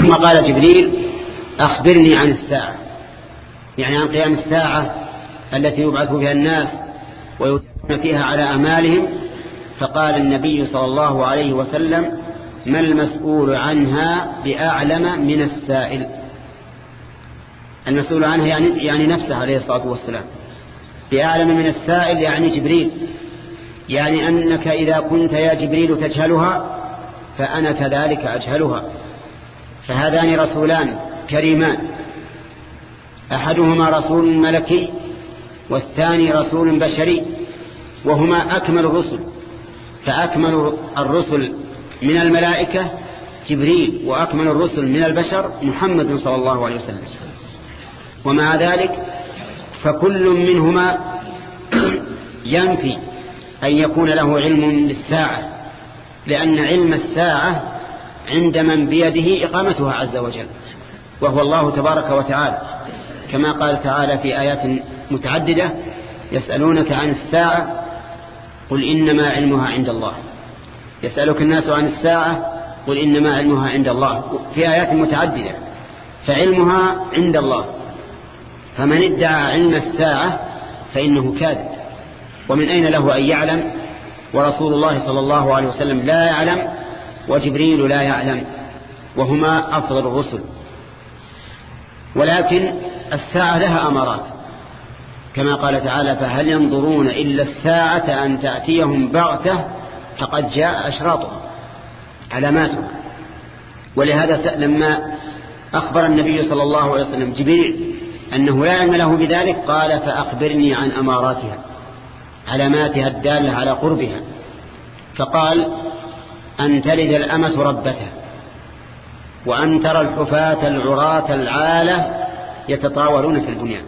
ثم قال جبريل أخبرني عن الساعة، يعني عن قيام الساعة التي يبعث فيها الناس ويتابعون فيها على أعمالهم. فقال النبي صلى الله عليه وسلم ما المسؤول عنها بأعلم من السائل. المسؤول عنها يعني نفسه عليه الصلاة والسلام. بأعلم من السائل يعني جبريل، يعني أنك إذا كنت يا جبريل تجهلها فأنا كذلك أجهلها. فهذان رسولان كريمان، أحدهما رسول ملكي والثاني رسول بشري، وهما أكمل الرسل. فأكمل الرسل من الملائكة جبريل، وأكمل الرسل من البشر محمد صلى الله عليه وسلم. ومع ذلك فكل منهما ينفي أن يكون له علم بالساعة، لأن علم الساعة عند من بيده إقامتها عز وجل، وهو الله تبارك وتعالى، كما قال تعالى في آيات متعددة يسألونك عن الساعة قل إنما علمها عند الله. يسألك الناس عن الساعة قل إنما علمها عند الله، في آيات متعددة. فعلمها عند الله، فمن ادعى علم الساعة فإنه كاذب. ومن أين له أن يعلم ورسول الله صلى الله عليه وسلم لا يعلم وجبريل لا يعلم، وهما أفضل الرسل. ولكن الساعة لها أمارات، كما قال تعالى فهل ينظرون إلا الساعة أن تأتيهم بغتة فقد جاء أشراطها، علاماتها. ولهذا لما أخبر النبي صلى الله عليه وسلم جبريل أنه لا علم له بذلك قال فأخبرني عن أماراتها، علاماتها الدالة على قربها. فقال أن تلد الأمة ربتها، وأن ترى الحفاة العراة العالة يتطاولون في البنيان.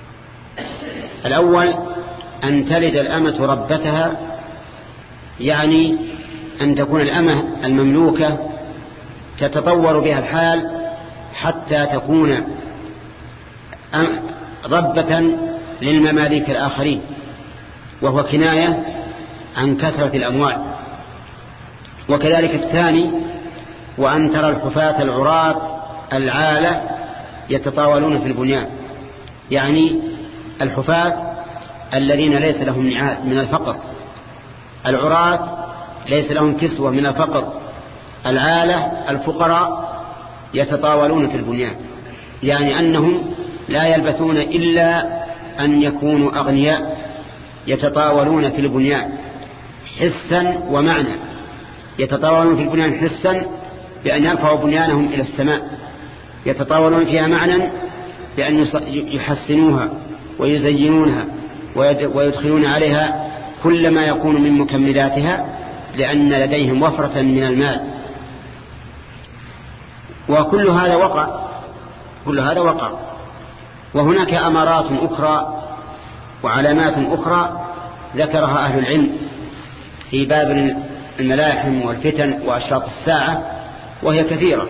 الأول أن تلد الأمة ربتها، يعني أن تكون الأمة المملوكة تتطور بها الحال حتى تكون ربة للمماليك الآخرين، وهو كناية عن كثرة الأموال. وكذلك الثاني وأن ترى الحفاة العراة العالة يتطاولون في البنيان، يعني الحفاة الذين ليس لهم نعال من الفقر، العراة ليس لهم كسوة من الفقر، العالة الفقراء يتطاولون في البنيان، يعني أنهم لا يلبثون إلا أن يكونوا أغنياء، يتطاولون في البنيان حسا ومعنى. يتطاولون في البنيان حسا بأن يرفعوا بنيانهم إلى السماء، يتطاولون فيها معنى بأن يحسنوها ويزينونها ويدخلون عليها كل ما يكون من مكملاتها، لأن لديهم وفرة من المال. وكل هذا وقع. وهناك أمارات أخرى وعلامات أخرى ذكرها أهل العلم في باب الملاحم والفتن وأشراط الساعة، وهي كثيرة.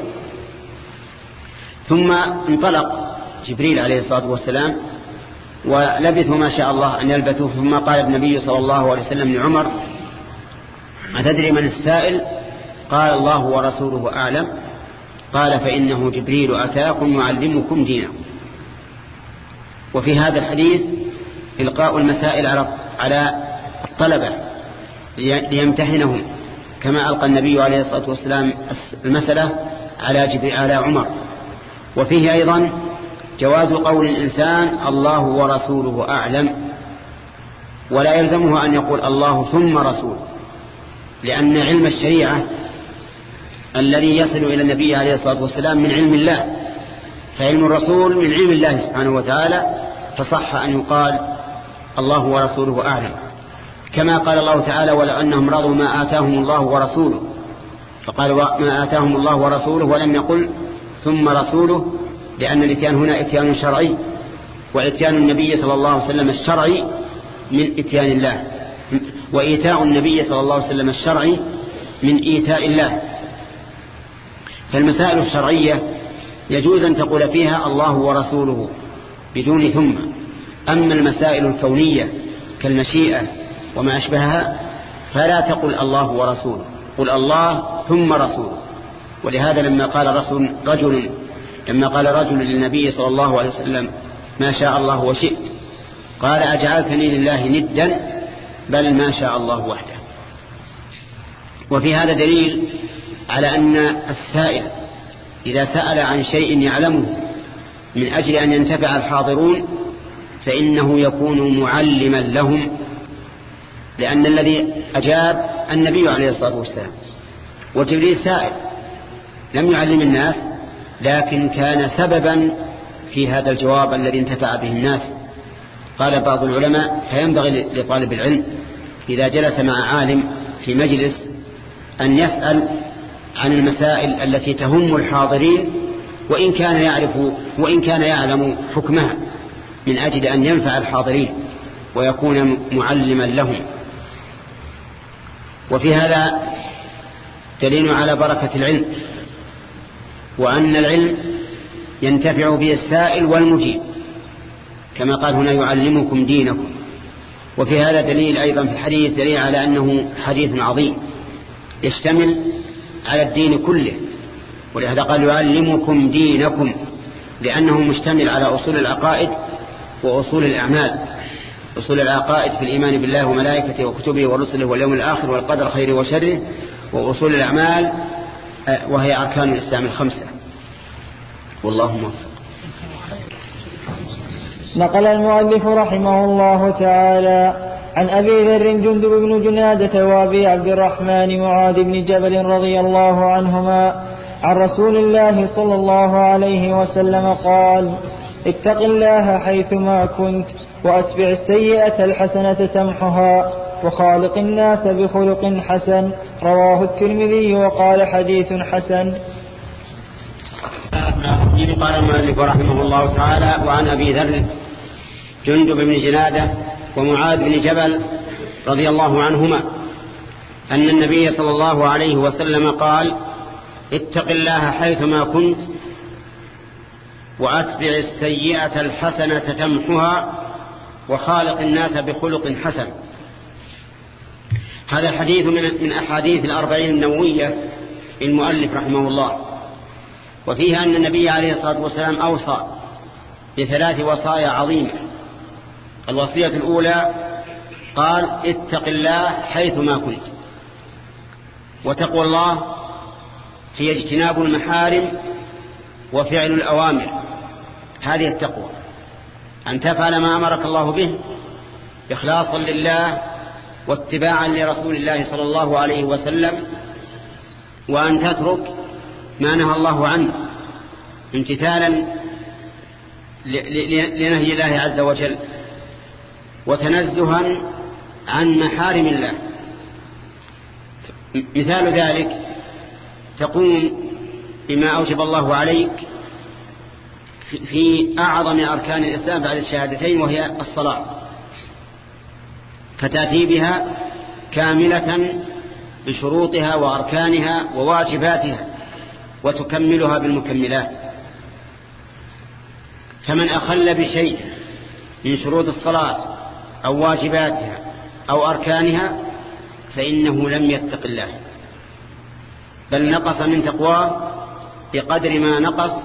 ثم انطلق جبريل عليه الصلاة والسلام ولبثوا ما شاء الله أن يلبثوا. ثم قال النبي صلى الله عليه وسلم لعمر أتدري من السائل؟ قال الله ورسوله أعلم. قال فإنه جبريل أتاكم يعلمكم دينكم. وفي هذا الحديث إلقاء المسائل على الطلبة ليمتحنهم، كما ألقى النبي عليه الصلاة والسلام المسألة على عمر. وفيه أيضا جواز قول الإنسان الله ورسوله أعلم، ولا يلزمه أن يقول الله ثم رسول، لأن علم الشريعة الذي يصل إلى النبي عليه الصلاة والسلام من علم الله، فعلم الرسول من علم الله سبحانه وتعالى، فصح أن يقال الله ورسوله أعلم. كما قال الله تعالى ولو أنهم رضوا ما آتاهم الله ورسوله، فقال ما آتاهم الله ورسوله ولم يقل ثم رسوله، لأن الاتيان هنا اتيان شرعي، واتيان النبي صلى الله عليه وسلم الشرعي من اتيان الله، وإيتاء النبي صلى الله عليه وسلم الشرعي من إيتاء الله. فالمسائل الشرعية يجوز أن تقول فيها الله ورسوله بدون ثم. أما المسائل الكونية كالمشيئة وما أشبهها فلا تقل الله ورسوله، قل الله ثم رسوله. ولهذا لما قال رجل للنبي صلى الله عليه وسلم ما شاء الله وشئت، قال أجعلتني لله ندا؟ بل ما شاء الله وحده. وفي هذا دليل على أن السائل إذا سأل عن شيء يعلمه من أجل أن ينتفع الحاضرون فإنه يكون معلما لهم، لأن الذي أجاب النبي عليه الصلاة والسلام، وجبريل سائل لم يعلم الناس لكن كان سببا في هذا الجواب الذي انتفع به الناس. قال بعض العلماء فينبغي لطالب العلم إذا جلس مع عالم في مجلس أن يسأل عن المسائل التي تهم الحاضرين وإن كان يعلم حكمها من أجل أن ينفع الحاضرين ويكون معلما لهم. وفي هذا دليل على بركة العلم، وأن العلم ينتفع به السائل والمجيب، كما قال هنا يعلمكم دينكم. وفي هذا دليل أيضا في الحديث دليل على أنه حديث عظيم يشتمل على الدين كله، ولهذا قال يعلمكم دينكم، لأنه مشتمل على أصول العقائد وأصول الأعمال. أصول العقائد في الإيمان بالله وملائكته وكتبه ورسله واليوم الآخر والقدر خيره وشره، وأصول الأعمال وهي أركان الإسلام الخمسة. والله موفق. نقل المؤلف رحمه الله تعالى عن أبي ذر جندب بن جنادة وأبي عبد الرحمن معاذ بن جبل رضي الله عنهما عن رسول الله صلى الله عليه وسلم قال: اتق الله حيثما كنت وأتبع السيئة الحسنة تمحها وخالق الناس بخلق حسن. رواه الترمذي وقال حديث حسن. قال المؤلف رحمه الله تعالى: وعن أبي ذر جندب بن جنادة ومعاذ بن جبل رضي الله عنهما أن النبي صلى الله عليه وسلم قال: اتق الله حيثما كنت وأتبع السيئة الحسنة تمحها وخالق الناس بخلق حسن. هذا الحديث من أحاديث الأربعين النووية المؤلف رحمه الله، وفيها أن النبي عليه الصلاة والسلام أوصى بثلاث وصايا عظيمة. الوصية الأولى قال: اتق الله حيثما كنت. وتقوى الله هي اجتناب المحارم وفعل الأوامر، هذه التقوى، أن تفعل ما أمرك الله به إخلاصا لله واتباعا لرسول الله صلى الله عليه وسلم، وأن تترك ما نهى الله عنه امتثالا لنهي الله عز وجل وتنزها عن محارم الله. مثال ذلك تقوم بما أوجب الله عليك في أعظم أركان الإسلام بعد الشهادتين وهي الصلاة، فتأتي بها كاملة بشروطها وأركانها وواجباتها وتكملها بالمكملات. فمن أخل بشيء من شروط الصلاة أو واجباتها أو أركانها فإنه لم يتق الله، بل نقص من تقواه بقدر ما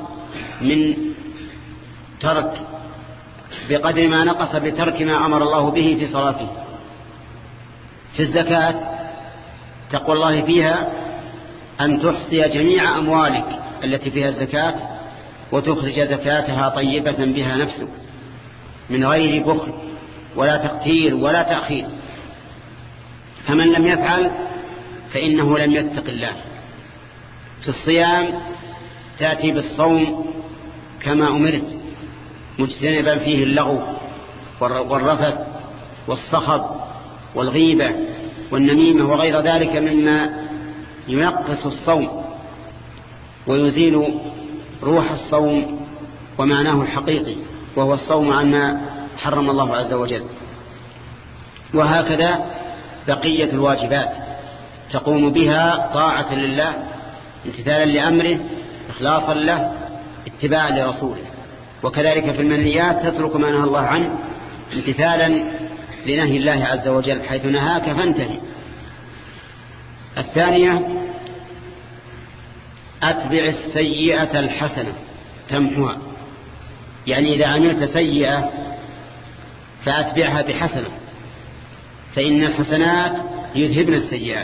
نقص بترك ما أمر الله به في صلاته. في الزكاة تقوى الله فيها أن تحصي جميع أموالك التي فيها الزكاة وتخرج زكاتها طيبة بها نفسك من غير بخل ولا تقتير ولا تأخير. فمن لم يفعل فإنه لم يتق الله. في الصيام تأتي بالصوم كما أمرت مجتنبا فيه اللغو والرفث والصخب والغيبة والنميمة وغير ذلك مما ينقص الصوم ويزيل روح الصوم ومعناه الحقيقي، وهو الصوم عما حرم الله عز وجل. وهكذا بقية الواجبات تقوم بها طاعة لله امتثالا لأمره إخلاصا له اتباعا لرسوله. وكذلك في المنهيات تترك ما نهى الله عنه امتثالا لنهي الله عز وجل، حيث نهاك فانتهي. الثانية أتبع السيئة الحسنة تمحها، يعني إذا عملت سيئة فأتبعها بحسنة، فإن الحسنات يذهبن السيئات.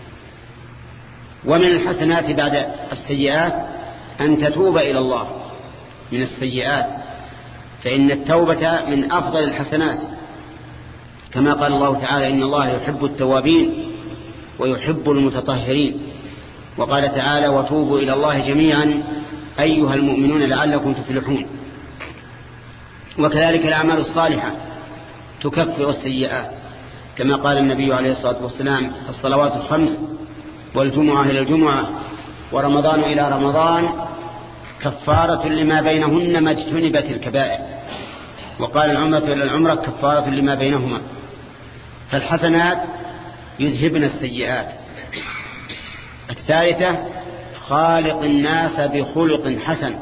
ومن الحسنات بعد السيئات أن تتوب إلى الله من السيئات، فإن التوبة من أفضل الحسنات، كما قال الله تعالى إن الله يحب التوابين ويحب المتطهرين. وقال تعالى وتوبوا إلى الله جميعا أيها المؤمنون لعلكم تفلحون. وكذلك الأعمال الصالحة تكفر السيئات، كما قال النبي عليه الصلاة والسلام الصلوات الخمس والجمعة إلى الجمعة ورمضان إلى رمضان كفارة لما بينهن ما اجتنبت الكبائر، وقال العمرة إلى العمرة كفارة لما بينهما. فالحسنات يذهبن السيئات. الثالثة خالق الناس بخلق حسن.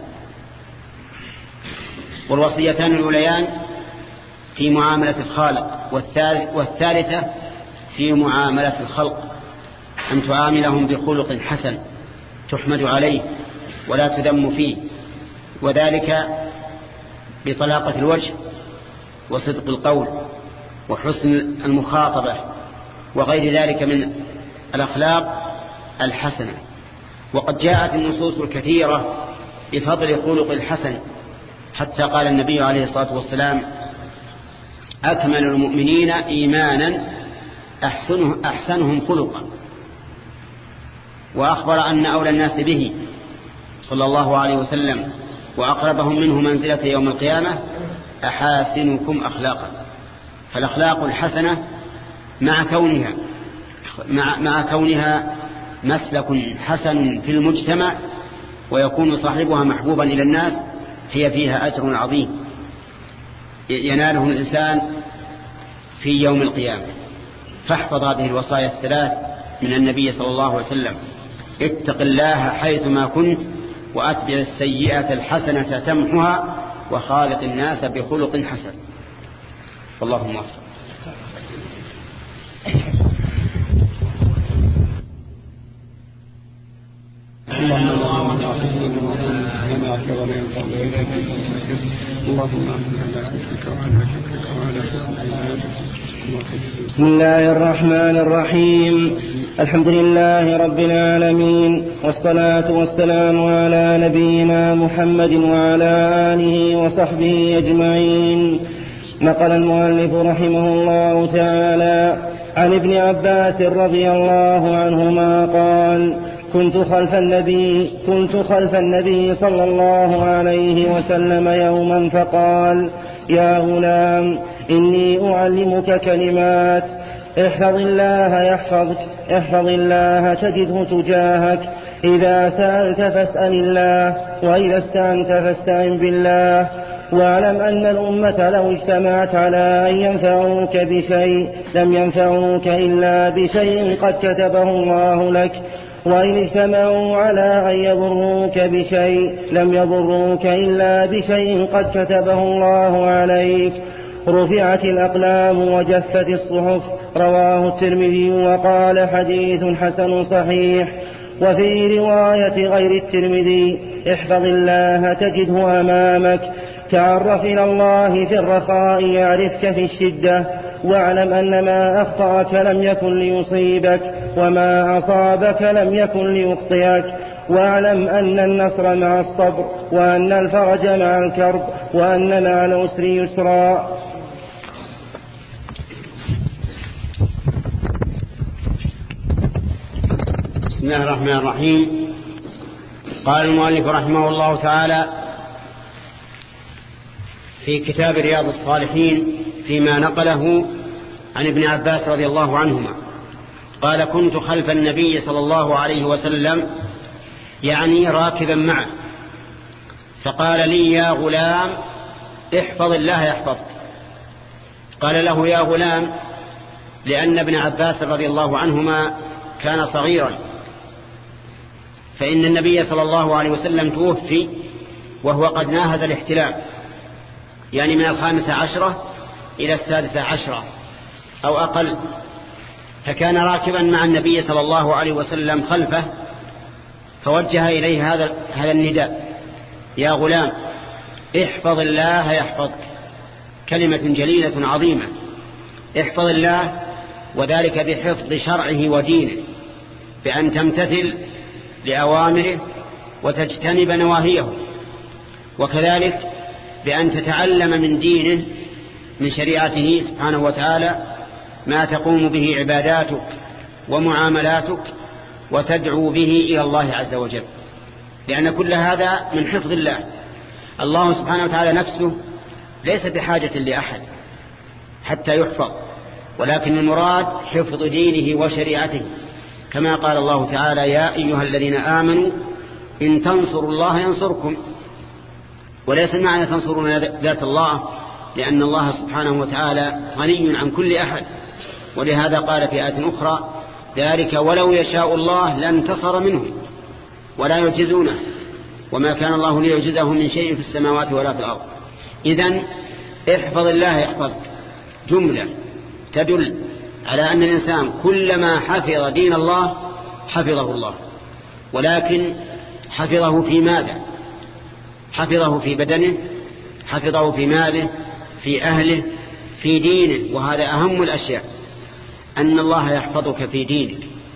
والوصيتان الأوليان في معاملة الخالق، والثالثة في معاملة الخلق، أن تعاملهم بخلق حسن تحمد عليه ولا تذم فيه، وذلك بطلاقة الوجه وصدق القول وحسن المخاطبة وغير ذلك من الأخلاق الحسنة. وقد جاءت النصوص الكثيرة بفضل خلق الحسن، حتى قال النبي عليه الصلاة والسلام أكمل المؤمنين إيمانا أحسنهم خلقا. وأخبر أن أولى الناس به صلى الله عليه وسلم وأقربهم منه منزلة يوم القيامة أحاسنكم أخلاقا. فالأخلاق الحسنة مع كونها مسلك حسن في المجتمع ويكون صاحبها محبوبا إلى الناس، هي فيها أجر عظيم يناله الإنسان في يوم القيامة. فاحفظ هذه الوصايا الثلاث من النبي صلى الله عليه وسلم: اتق الله حيثما كنت، وأتبع السيئة الحسنة تمحها، وخالق الناس بخلق حسن. والله موفق. بسم الله الرحمن الرحيم. الحمد لله رب العالمين، والصلاة والسلام على نبينا محمد وعلى آله وصحبه أجمعين. نقل المؤلف رحمه الله تعالى عن ابن عباس رضي الله عنهما قال: كنت خلف النبي صلى الله عليه وسلم يوما فقال: يا غلام إني أعلمك كلمات، احفظ الله يحفظك، احفظ الله تجده تجاهك، إذا سألت فاسأل الله، وإذا استعنت فاستعن بالله، واعلم أن الأمة لو اجتمعت على أن ينفعوك بشيء لم ينفعوك إلا بشيء قد كتبه الله لك، وإن اجتمعوا على أن يضروك بشيء لم يضروك إلا بشيء قد كتبه الله عليك. رفعت الأقلام وجفت الصحف. رواه الترمذي وقال حديث حسن صحيح. وفي رواية غير الترمذي: احفظ الله تجده أمامك، تعرف إلى الله في الرخاء يعرفك في الشدة، واعلم أن ما أخطأك لم يكن ليصيبك، وما أصابك لم يكن ليخطئك، واعلم أن النصر مع الصبر، وأن الفرج مع الكرب، وأن مع العسر يسرا. بسم الله الرحمن الرحيم. قال المؤلف رحمه الله تعالى في كتاب رياض الصالحين فيما نقله عن ابن عباس رضي الله عنهما قال: كنت خلف النبي صلى الله عليه وسلم، يعني راكبا معه، فقال لي: يا غلام احفظ الله يحفظك. قال له يا غلام لأن ابن عباس رضي الله عنهما كان صغيرا، فإن النبي صلى الله عليه وسلم توفي وهو قد ناهز الاحتلام، يعني من 15 إلى 16 أو أقل، فكان راكبا مع النبي صلى الله عليه وسلم خلفه فوجه إليه هذا النداء: يا غلام احفظ الله يحفظك. كلمة جليلة عظيمة. احفظ الله، وذلك بحفظ شرعه ودينه، بأن تمتثل لأوامره وتجتنب نواهيه، وكذلك بأن تتعلم من دينه، من شريعته سبحانه وتعالى، ما تقوم به عباداتك ومعاملاتك وتدعو به إلى الله عز وجل، لأن كل هذا من حفظ الله. الله سبحانه وتعالى نفسه ليس بحاجة لأحد حتى يحفظ، ولكن المراد حفظ دينه وشريعته، كما قال الله تعالى: يا أيها الذين آمنوا إن تنصروا الله ينصركم. وليس المعنى تنصرون ذات الله، لأن الله سبحانه وتعالى غني عن كل أحد، ولهذا قال في آية أخرى: ذلك ولو يشاء الله لانتصر منهم ولا يعجزونه وما كان الله ليعجزه من شيء في السماوات ولا في الأرض. إذن احفظ الله يحفظك جملة تدل على أن الإنسان كلما حفظ دين الله حفظه الله، ولكن حفظه في ماذا؟ حفظه في بدنه، حفظه في ماله، في أهله، في دينه. وهذا أهم الأشياء، أن الله يحفظك في دينك،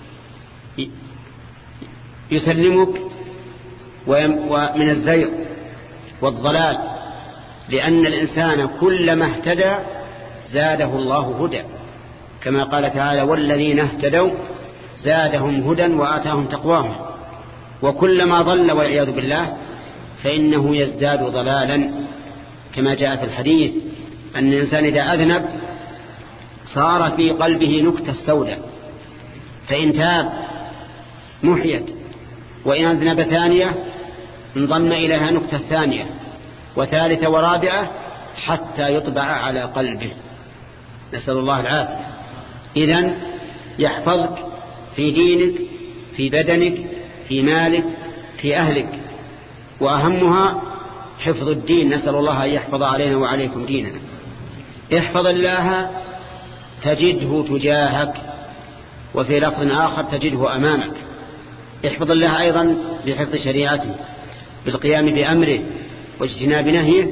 يسلمك ومن الزيغ والضلال، لأن الإنسان كلما اهتدى زاده الله هدى، كما قال تعالى: والذين اهتدوا زادهم هدى وآتاهم تقواهم. وكلما ضل والعياذ بالله فإنه يزداد ضلالا، كما جاء في الحديث أن الإنسان إذا أذنب صار في قلبه نكتة سوداء، فإن تاب محيت، وإن أذنب ثانية انضم إليها نكتة ثانية وثالثة ورابعة حتى يطبع على قلبه، نسأل الله العافية. إذن يحفظك في دينك، في بدنك، في مالك، في أهلك، وأهمها حفظ الدين. نسأل الله أن يحفظ علينا وعليكم ديننا. احفظ الله تجده تجاهك، وفي لفظ آخر تجده أمامك. احفظ الله أيضا بحفظ شريعته، بالقيام بأمره واجتناب نهيه.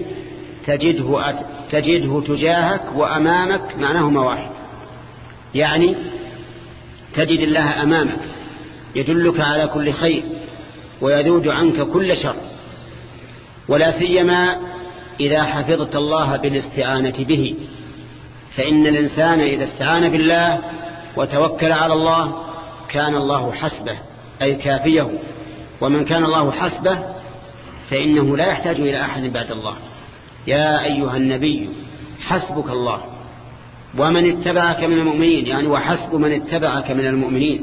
تجده تجاهك وأمامك معناهما واحد، يعني تجد الله أمامك يدلك على كل خير ويذود عنك كل شر، ولا سيما إذا حفظت الله بالاستعانة به، فإن الإنسان إذا استعان بالله وتوكل على الله كان الله حسبه، أي كافيه. ومن كان الله حسبه فإنه لا يحتاج إلى أحد بعد الله. يا أيها النبي حسبك الله ومن اتبعك من المؤمنين، يعني وحسب من اتبعك من المؤمنين.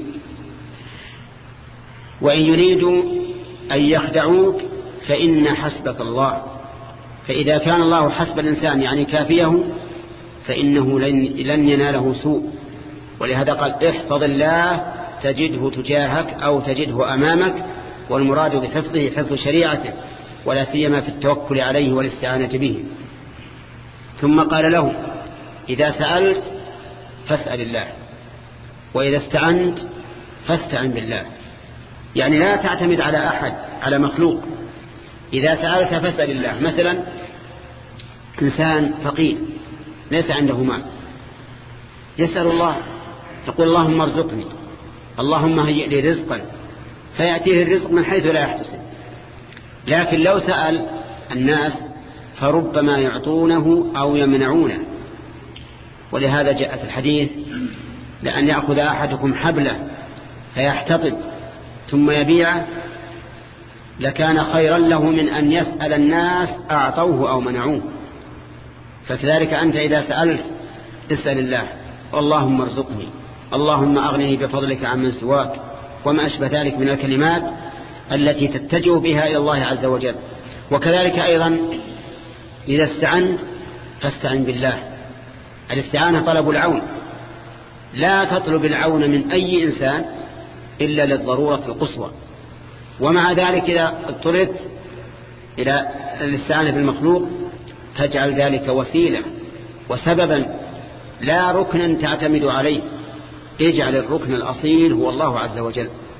وإن يريدوا أن يخدعوك فإن حسبك الله. فإذا كان الله حسب الإنسان يعني كافيه فإنه لن يناله سوء. ولهذا قال: احفظ الله تجده تجاهك أو تجده أمامك، والمراد بحفظه حفظ شريعته، ولا سيما في التوكل عليه والاستعانة به. ثم قال له: إذا سألت فاسأل الله، وإذا استعنت فاستعن بالله. يعني لا تعتمد على أحد، على مخلوق. إذا سألت فاسأل الله. مثلا إنسان فقير ليس عنده مال، يسأل الله، يقول: اللهم ارزقني، اللهم هيئ لي رزقا، فيأتيه الرزق من حيث لا يحتسب. لكن لو سأل الناس فربما يعطونه أو يمنعونه. ولهذا جاء في الحديث: لأن يأخذ أحدكم حبله فيحتطب ثم يبيعه لكان خيرا له من أن يسأل الناس أعطوه أو منعوه. فكذلك أنت إذا سألت اسأل الله: اللهم ارزقني، اللهم أغنني بفضلك عمن سواك، وما أشبه ذلك من الكلمات التي تتجه بها إلى الله عز وجل. وكذلك أيضا إذا استعنت فاستعن بالله. الاستعانة طلب العون، لا تطلب العون من أي إنسان إلا للضرورة القصوى. ومع ذلك إذا اضطررت إلى الاستعانة بالمخلوق فاجعل ذلك وسيلة وسببا لا ركنا تعتمد عليه. اجعل الركن الأصيل هو الله عز وجل.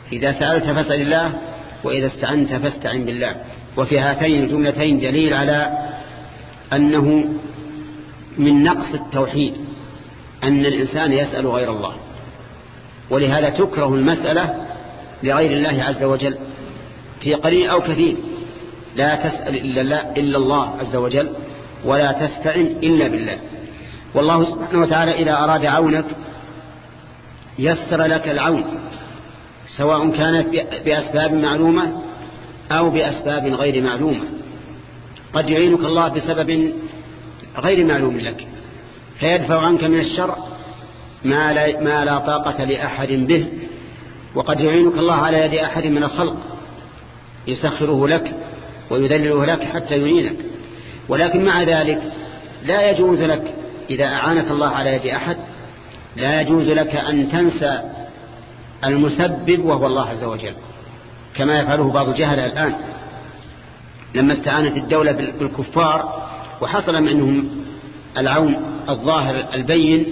إذا سألت فاسأل الله، وإذا استعنت فاستعن بالله. وفي هاتين الجملتين دليل على أنه من نقص التوحيد أن الإنسان يسأل غير الله، ولهذا تكره المسألة لغير الله عز وجل في قليل أو كثير. لا تسأل إلا الله عز وجل، ولا تستعن إلا بالله. والله سبحانه وتعالى إذا أراد عونك يسر لك العون، سواء كانت بأسباب معلومة أو بأسباب غير معلومة. قد يعينك الله بسبب غير معلوم لك فيدفع عنك من الشر ما لا طاقة لأحد به، وقد يعينك الله على يد أحد من الخلق يسخره لك ويذلله لك حتى يعينك. ولكن مع ذلك لا يجوز لك إذا أعانك الله على يد أحد، لا يجوز لك أن تنسى المسبب وهو الله عز وجل، كما يفعله بعض الجهلة الآن لما استعانت الدولة بالكفار وحصل منهم العون الظاهر البين،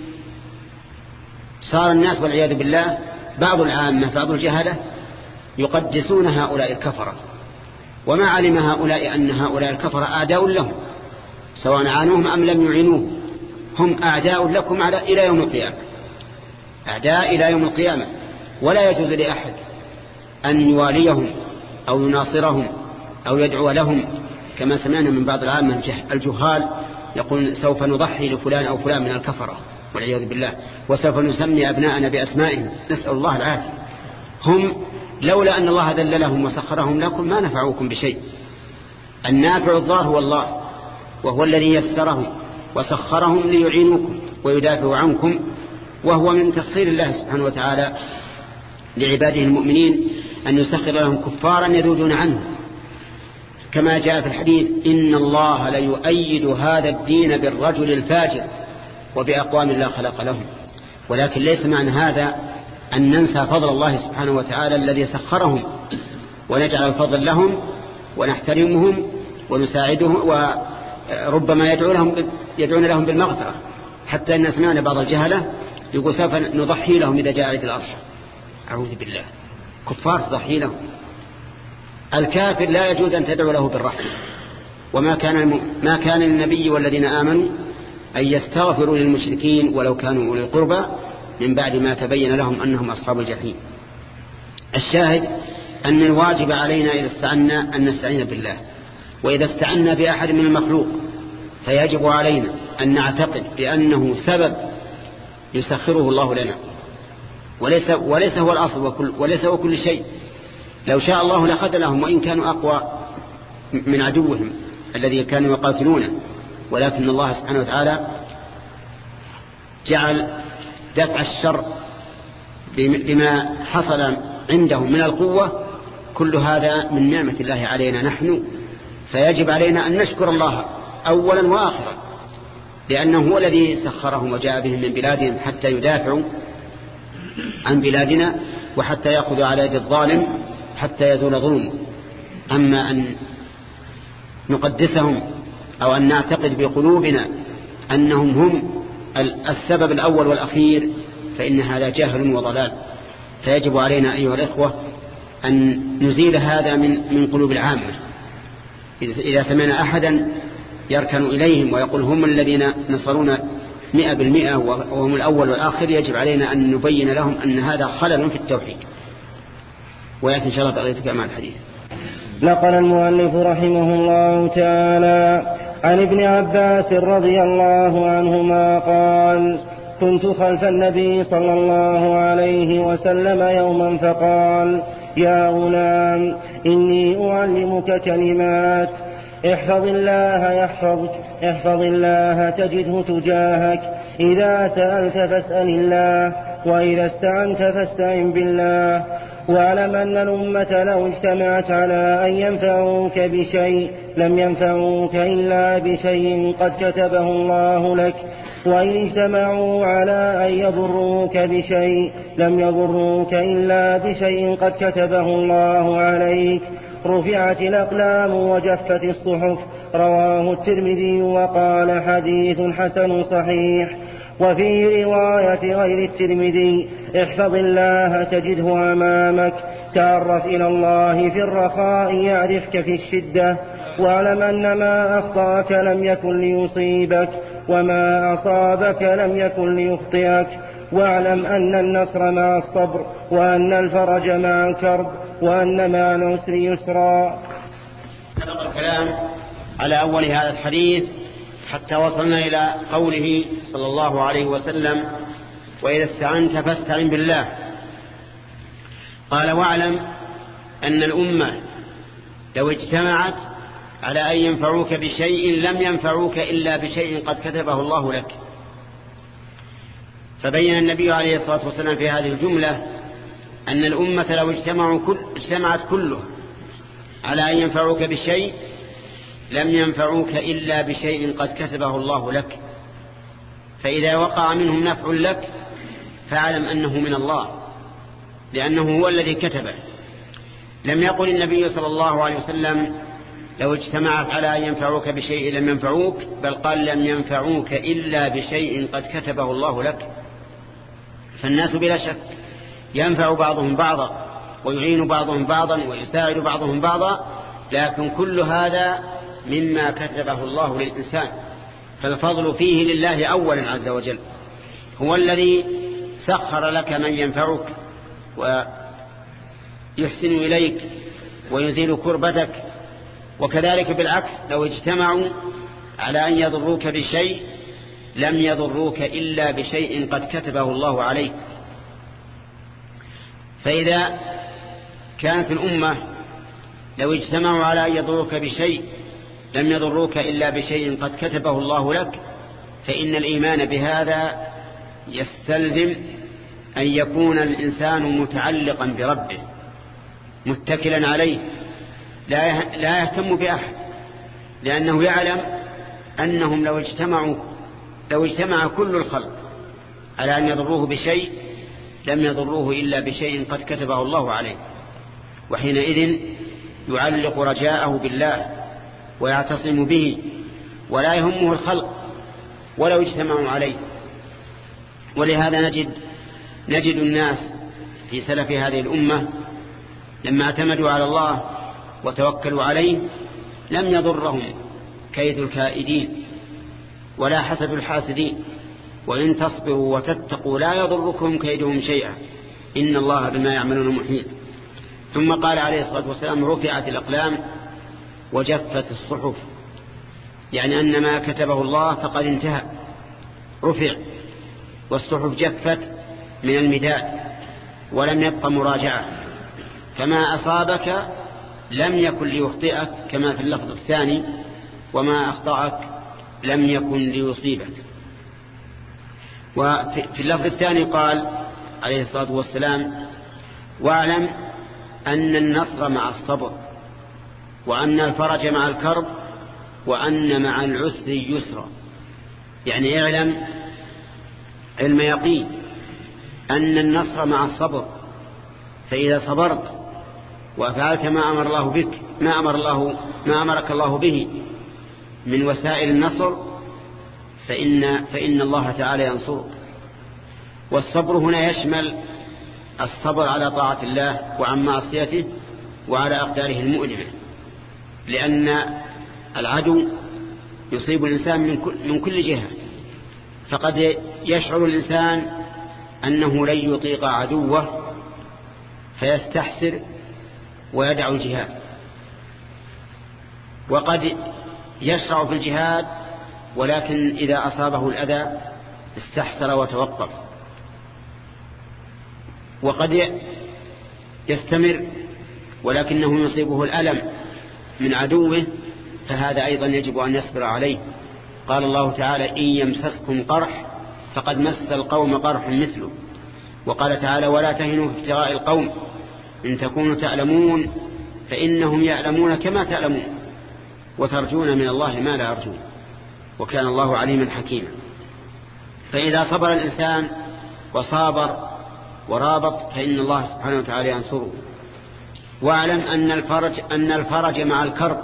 صار الناس والعياذ بالله بعض العامة بعض الجهلة يقدسون هؤلاء الكفرة، وما علم هؤلاء أن هؤلاء الكفرة أعداء لهم، سواء عانوهم أم لم يعينوه هم أعداء لكم إلى يوم القيامة، أعداء إلى يوم القيامة. ولا يجوز لأحد أن يواليهم أو يناصرهم أو يدعو لهم، كما سمعنا من بعض العامة الجهال يقول سوف نضحي لفلان أو فلان من الكفرة والعياذ بالله، وسوف نسمي أبناءنا بأسمائهم، نسأل الله العافية. هم لولا أن الله ذللهم وسخرهم لكم ما نفعوكم بشيء. النافع الضار هو الله، وهو الذي يسرهم وسخرهم ليعينوكم ويدافعوا عنكم، وهو من تسخير الله سبحانه وتعالى لعباده المؤمنين أن يسخر لهم كفارا يذودون عنه، كما جاء في الحديث إن الله ليؤيد هذا الدين بالرجل الفاجر وبأقوام الله خلق لهم. ولكن ليس معنى هذا أن ننسى فضل الله سبحانه وتعالى الذي سخرهم، ونجعل الفضل لهم ونحترمهم ونساعدهم، وربما يدعون لهم بالمغفرة، حتى أن سمعنا بعض الجهلة يقول سوف نضحي لهم إذا جاء عيد الأرش. أعوذ بالله، كفار تضحي لهم. الكافر لا يجوز أن تدعو له بالرحمة، ما كان للنبي والذين آمنوا أن يستغفروا للمشركين ولو كانوا أولي القربى من بعد ما تبين لهم أنهم أصحاب الجحيم. الشاهد أن الواجب علينا إذا استعنا أن نستعين بالله، وإذا استعنا بأحد من المخلوق فيجب علينا أن نعتقد بأنه سبب يسخره الله لنا، وليس هو الأصل وليس هو كل شيء. لو شاء الله لخذلهم وإن كانوا أقوى من عدوهم الذي كانوا يقاتلونه، ولكن الله سبحانه وتعالى جعل دفع الشر بما حصل عندهم من القوة، كل هذا من نعمة الله علينا نحن، فيجب علينا أن نشكر الله أولا وآخرا، لأنه هو الذي سخرهم وجاء بهم من بلادهم حتى يدافعوا عن بلادنا وحتى يأخذوا على يد الظالم حتى يزول ظلمه. أما أن نقدسهم أو أن نعتقد بقلوبنا أنهم هم السبب الأول والأخير فإن هذا جهل وضلال. فيجب علينا أيها الإخوة أن نزيل هذا من قلوب العامة. إذا سمعنا أحدا يركن إليهم ويقول هم الذين نصرونا 100% وهم الأول والآخر، يجب علينا أن نبين لهم أن هذا خلل في التوحيد. ويأتي إن شاء الله بقية مع الحديث. نقل المؤلف رحمه الله تعالى عن ابن عباس رضي الله عنهما قال: كنت خلف النبي صلى الله عليه وسلم يوما فقال: يا غلام إني أعلمك كلمات، احفظ الله يحفظك، احفظ الله تجده تجاهك، إذا سألت فاسأل الله، وإذا استعنت فاستعن بالله، واعلم أن الأمة لو اجتمعت على أن ينفعوك بشيء لم ينفعوك إلا بشيء قد كتبه الله لك، وإن اجتمعوا على أن يضروك بشيء لم يضروك إلا بشيء قد كتبه الله عليك. رفعت الأقلام وجفت الصحف. رواه الترمذي وقال: حديث حسن صحيح. وفي رواية غير الترمذي: احفظ الله تجده أمامك، تعرف إلى الله في الرخاء يعرفك في الشدة، واعلم أن ما أخطأك لم يكن ليصيبك، وما أصابك لم يكن ليخطئك، واعلم أن النصر مع الصبر، وأن الفرج مع الكرب، وأن مع العسر يسرا. سبق الكلام على أول هذا الحديث حتى وصلنا إلى قوله صلى الله عليه وسلم: وإذا استعنت فاستعن بالله. قال: واعلم أن الأمة لو اجتمعت على أن ينفعوك بشيء لم ينفعوك إلا بشيء قد كتبه الله لك. فبين النبي عليه الصلاة والسلام في هذه الجملة أن الأمة لو اجتمعت كله على أن ينفعوك بشيء لم ينفعوك إلا بشيء قد كتبه الله لك. فإذا وقع منهم نفع لك فاعلم أنه من الله، لأنه هو الذي كتبه. لم يقل النبي صلى الله عليه وسلم لو اجتمعت على أن ينفعوك بشيء لم ينفعوك، بل قال لم ينفعوك إلا بشيء قد كتبه الله لك. فالناس بلا شك ينفع بعضهم بعضا ويعين بعضهم بعضا ويساعد بعضهم بعضا، لكن كل هذا مما كتبه الله للإنسان، فالفضل فيه لله أولا عز وجل. هو الذي سخر لك من ينفعك ويحسن إليك ويزيل كربتك. وكذلك بالعكس، لو اجتمعوا على أن يضروك بشيء لم يضروك إلا بشيء قد كتبه الله عليك. فإذا كانت الأمة لو اجتمعوا على أن يضروك بشيء لم يضروك إلا بشيء قد كتبه الله لك، فإن الإيمان بهذا يستلزم أن يكون الإنسان متعلقا بربه متكلا عليه، لا يهتم بأحد، لأنه يعلم أنهم لو اجتمع كل الخلق على أن يضروه بشيء لم يضروه إلا بشيء قد كتبه الله عليه. وحينئذ يعلق رجاءه بالله ويعتصم به ولا يهمه الخلق ولو اجتمعوا عليه. ولهذا نجد الناس في سلف هذه الأمة لما اعتمدوا على الله وتوكلوا عليه لم يضرهم كيد الكائدين ولا حسد الحاسدين، وإن تصبروا وتتقوا لا يضركم كيدهم شيئا إن الله بما يعملون محيط. ثم قال عليه الصلاة والسلام: رفعت الأقلام وجفت الصحف، يعني أن ما كتبه الله فقد انتهى، رفع، والصحف جفت من المداد ولم يبق مراجعة. فما أصابك لم يكن ليخطئك كما في اللفظ الثاني، وما أخطأك لم يكن ليصيبك. وفي اللفظ الثاني قال عليه الصلاة والسلام: واعلم أن النصر مع الصبر، وأن الفرج مع الكرب، وأن مع العسر يسرا. يعني اعلم علم يقين أن النصر مع الصبر، فإذا صبرت وفعلت ما أمرك الله به من وسائل النصر فإن الله تعالى ينصرك. والصبر هنا يشمل الصبر على طاعة الله وعن معصيته وعلى أقداره المؤلمة، لأن العدو يصيب الإنسان من كل جهة، فقد يشعر الإنسان أنه لن يطيق عدوه فيستحسر ويدع الجهاد، وقد يشرع في الجهاد ولكن إذا أصابه الأذى استحسر وتوقف، وقد يستمر ولكنه يصيبه الألم من عدوه، فهذا أيضا يجب أن يصبر عليه. قال الله تعالى: إن يمسسكم قرح فقد مس القوم قرح مثله. وقال تعالى: ولا تهنوا في ابتغاء القوم إن تكونوا تعلمون فإنهم يعلمون كما تعلمون وترجون من الله ما لا يرجون وكان الله عليما حكيما. فإذا صبر الإنسان وصابر ورابط فإن الله سبحانه وتعالى ينصره. واعلم أن الفرج مع الكرب،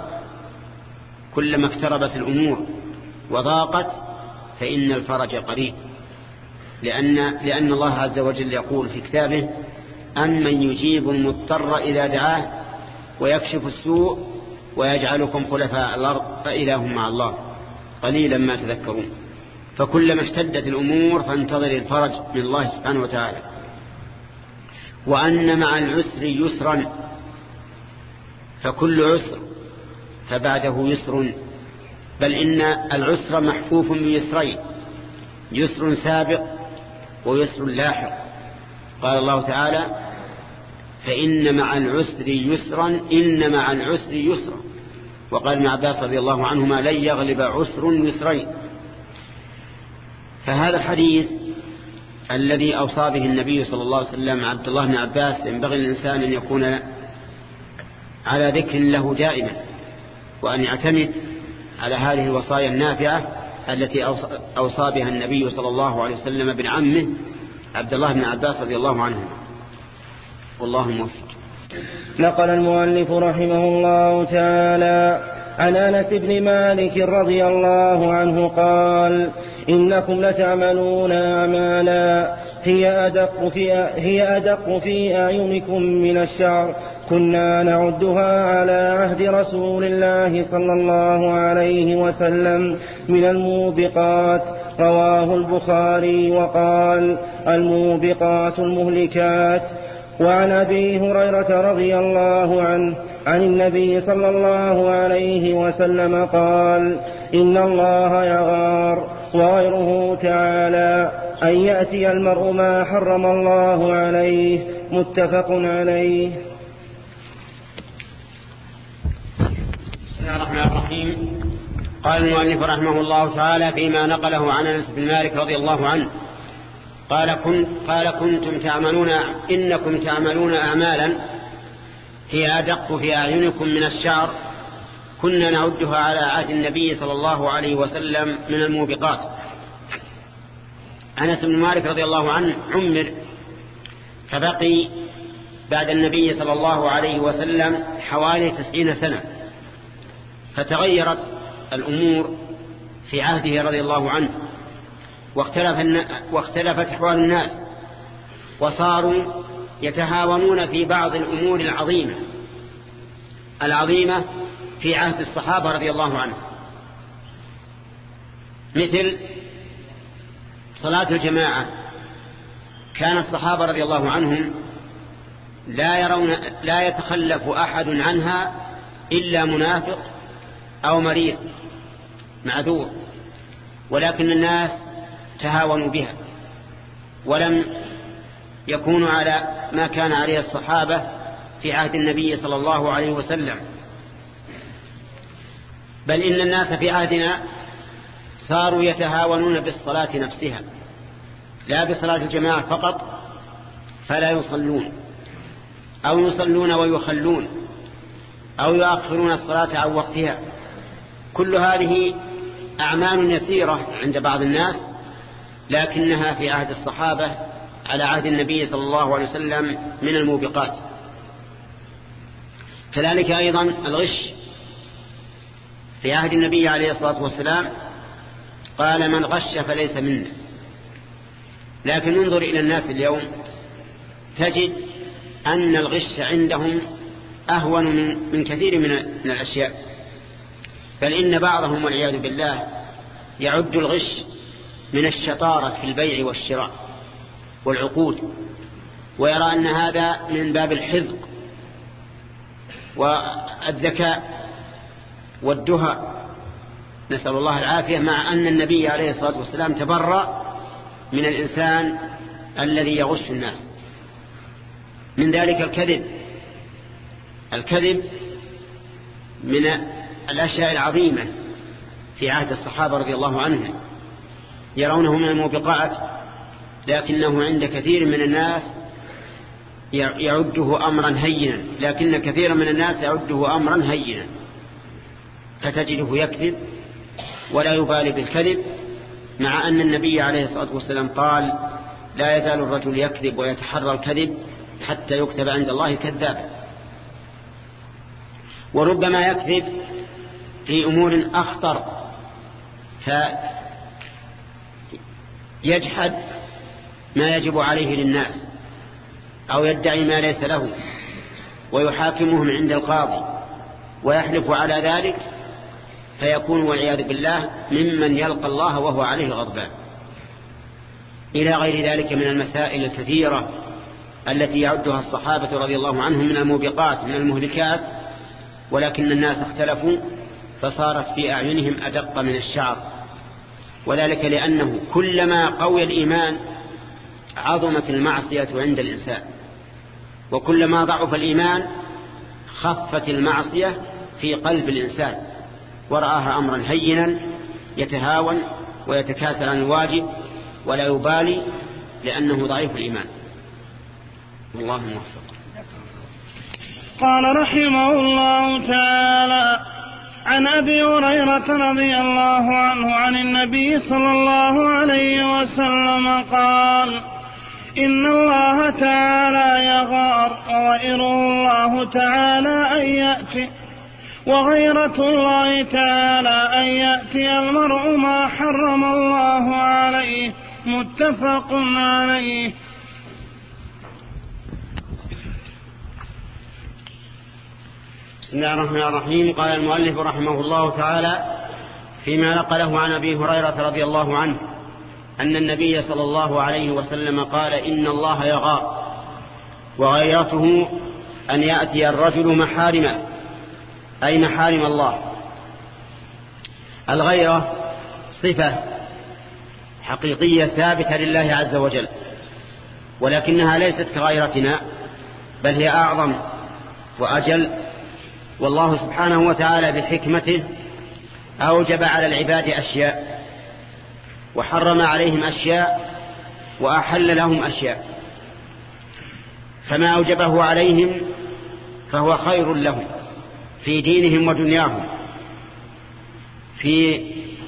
كلما اقتربت الأمور وضاقت فإن الفرج قريب. لأن الله عز وجل يقول في كتابه: أمن يجيب المضطر إذا دعاه ويكشف السوء ويجعلكم خلفاء الأرض فإله مع الله قليلا ما تذكرون. فكلما اشتدت الأمور فانتظر الفرج من الله سبحانه وتعالى. وأن مع العسر يسرا، فكل عسر فبعده يسر، بل إن العسر محفوف بيسرين: يسر سابق ويسر لاحق. قال الله تعالى: فإن مع العسر يسرا إن مع العسر يسرا. وقال ابن عباس رضي الله عنهما: لن يغلب عسر يسرين. فهذا الحديث الذي أوصى به النبي صلى الله عليه وسلم عبد الله بن عباس ينبغي للإنسان أن يكون على ذكر له دائما، وأن يعتمد على هذه الوصايا النافعة التي أوصى بها النبي صلى الله عليه وسلم ابن عمه عبد الله بن عباس رضي الله عنه. والله موفق. نقل المؤلف رحمه الله تعالى عن أنس بن مالك رضي الله عنه قال: إنكم لتعملون أعمالا هي أدق في أعينكم من الشعر، كنا نعدها على عهد رسول الله صلى الله عليه وسلم من الموبقات. رواه البخاري وقال: الموبقات المهلكات. وعن أبي هريرة رضي الله عنه عن النبي صلى الله عليه وسلم قال: إن الله يغار وغيره تعالى أن يأتي المرء ما حرم الله عليه. متفق عليه. بسم الله الرحمن الرحيم. قال المؤلف رحمه الله تعالى فيما نقله عن أنس بن مالك رضي الله عنه قال: إنكم تعملون أعمالا هي أدق في أعينكم من الشعر، كنا نعدها على عهد النبي صلى الله عليه وسلم من الموبقات. أنس بن مالك رضي الله عنه عمر، فبقي بعد النبي صلى الله عليه وسلم حوالي 90 سنة، فتغيرت الأمور في عهده رضي الله عنه، واختلفت أحوال الناس، وصاروا يتهاونون في بعض الأمور العظيمة في عهد الصحابة رضي الله عنهم، مثل صلاة الجماعة. كان الصحابة رضي الله عنهم لا يتخلف أحد عنها إلا منافق أو مريض معذور، ولكن الناس تهاونوا بها ولم يكونوا على ما كان عليه الصحابة في عهد النبي صلى الله عليه وسلم، بل إن الناس في عهدنا صاروا يتهاونون بالصلاة نفسها، لا بصلاة الجماعة فقط، فلا يصلون أو يصلون ويخلون أو يؤخرون الصلاة عن وقتها. كل هذه أعمال يسيرة عند بعض الناس، لكنها في عهد الصحابة على عهد النبي صلى الله عليه وسلم من الموبقات. كذلك أيضا الغش في عهد النبي عليه الصلاة والسلام قال: من غش فليس منا. لكن انظر إلى الناس اليوم تجد أن الغش عندهم أهون من كثير من الأشياء، بل إن بعضهم والعياذ بالله يعد الغش من الشطارة في البيع والشراء والعقود، ويرى أن هذا من باب الحذق والذكاء والدهى، نسأل الله العافية، مع أن النبي عليه الصلاة والسلام تبرأ من الإنسان الذي يغش الناس. من ذلك الكذب من الأشياء العظيمة في عهد الصحابة رضي الله عنهم، يرونه من الموبقات، لكنه عند كثير من الناس يعده أمرا هينا، لكن كثير من الناس يعده أمرا هينا، فتجده يكذب ولا يبالي بالكذب، مع أن النبي عليه الصلاة والسلام قال: لا يزال الرجل يكذب ويتحرى الكذب حتى يكتب عند الله كذابا. وربما يكذب في أمور أخطر، فيجحد ما يجب عليه للناس أو يدعي ما ليس له ويحاكمهم عند القاضي ويحلف على ذلك، فيكون والعياذ بالله ممن يلقى الله وهو عليه غضبان. إلى غير ذلك من المسائل الكثيرة التي يعدها الصحابة رضي الله عنهم من الموبقات من المهلكات، ولكن الناس اختلفوا فصارت في أعينهم أدق من الشعر، وذلك لأنه كلما قوي الإيمان عظمت المعصية عند الإنسان، وكلما ضعف الإيمان خفت المعصية في قلب الإنسان ورآها أمرا هينا يتهاون ويتكاسل عن الواجب ولا يبالي لأنه ضعيف الإيمان. الله الموفق. قال رحمه الله تعالى: عن أبي هريرة رضي الله عنه عن النبي صلى الله عليه وسلم قال: إن الله تعالى يغار وغيره الله تعالى أن يأتي وغيرة الله تعالى أن يأتي المرء ما حرم الله عليه. متفق عليه. بسم الله الرحمن الرحيم. قال المؤلف رحمه الله تعالى فيما نقله عن أبي هريرة رضي الله عنه أن النبي صلى الله عليه وسلم قال: إن الله يغار وغيرته أن يأتي الرجل محارمه، أي محارم الله. الغيرة صفة حقيقية ثابتة لله عز وجل، ولكنها ليست كغيرتنا بل هي أعظم وأجل. والله سبحانه وتعالى بحكمته أوجب على العباد أشياء وحرم عليهم أشياء وأحل لهم أشياء، فما أوجبه عليهم فهو خير لهم في دينهم ودنياهم، في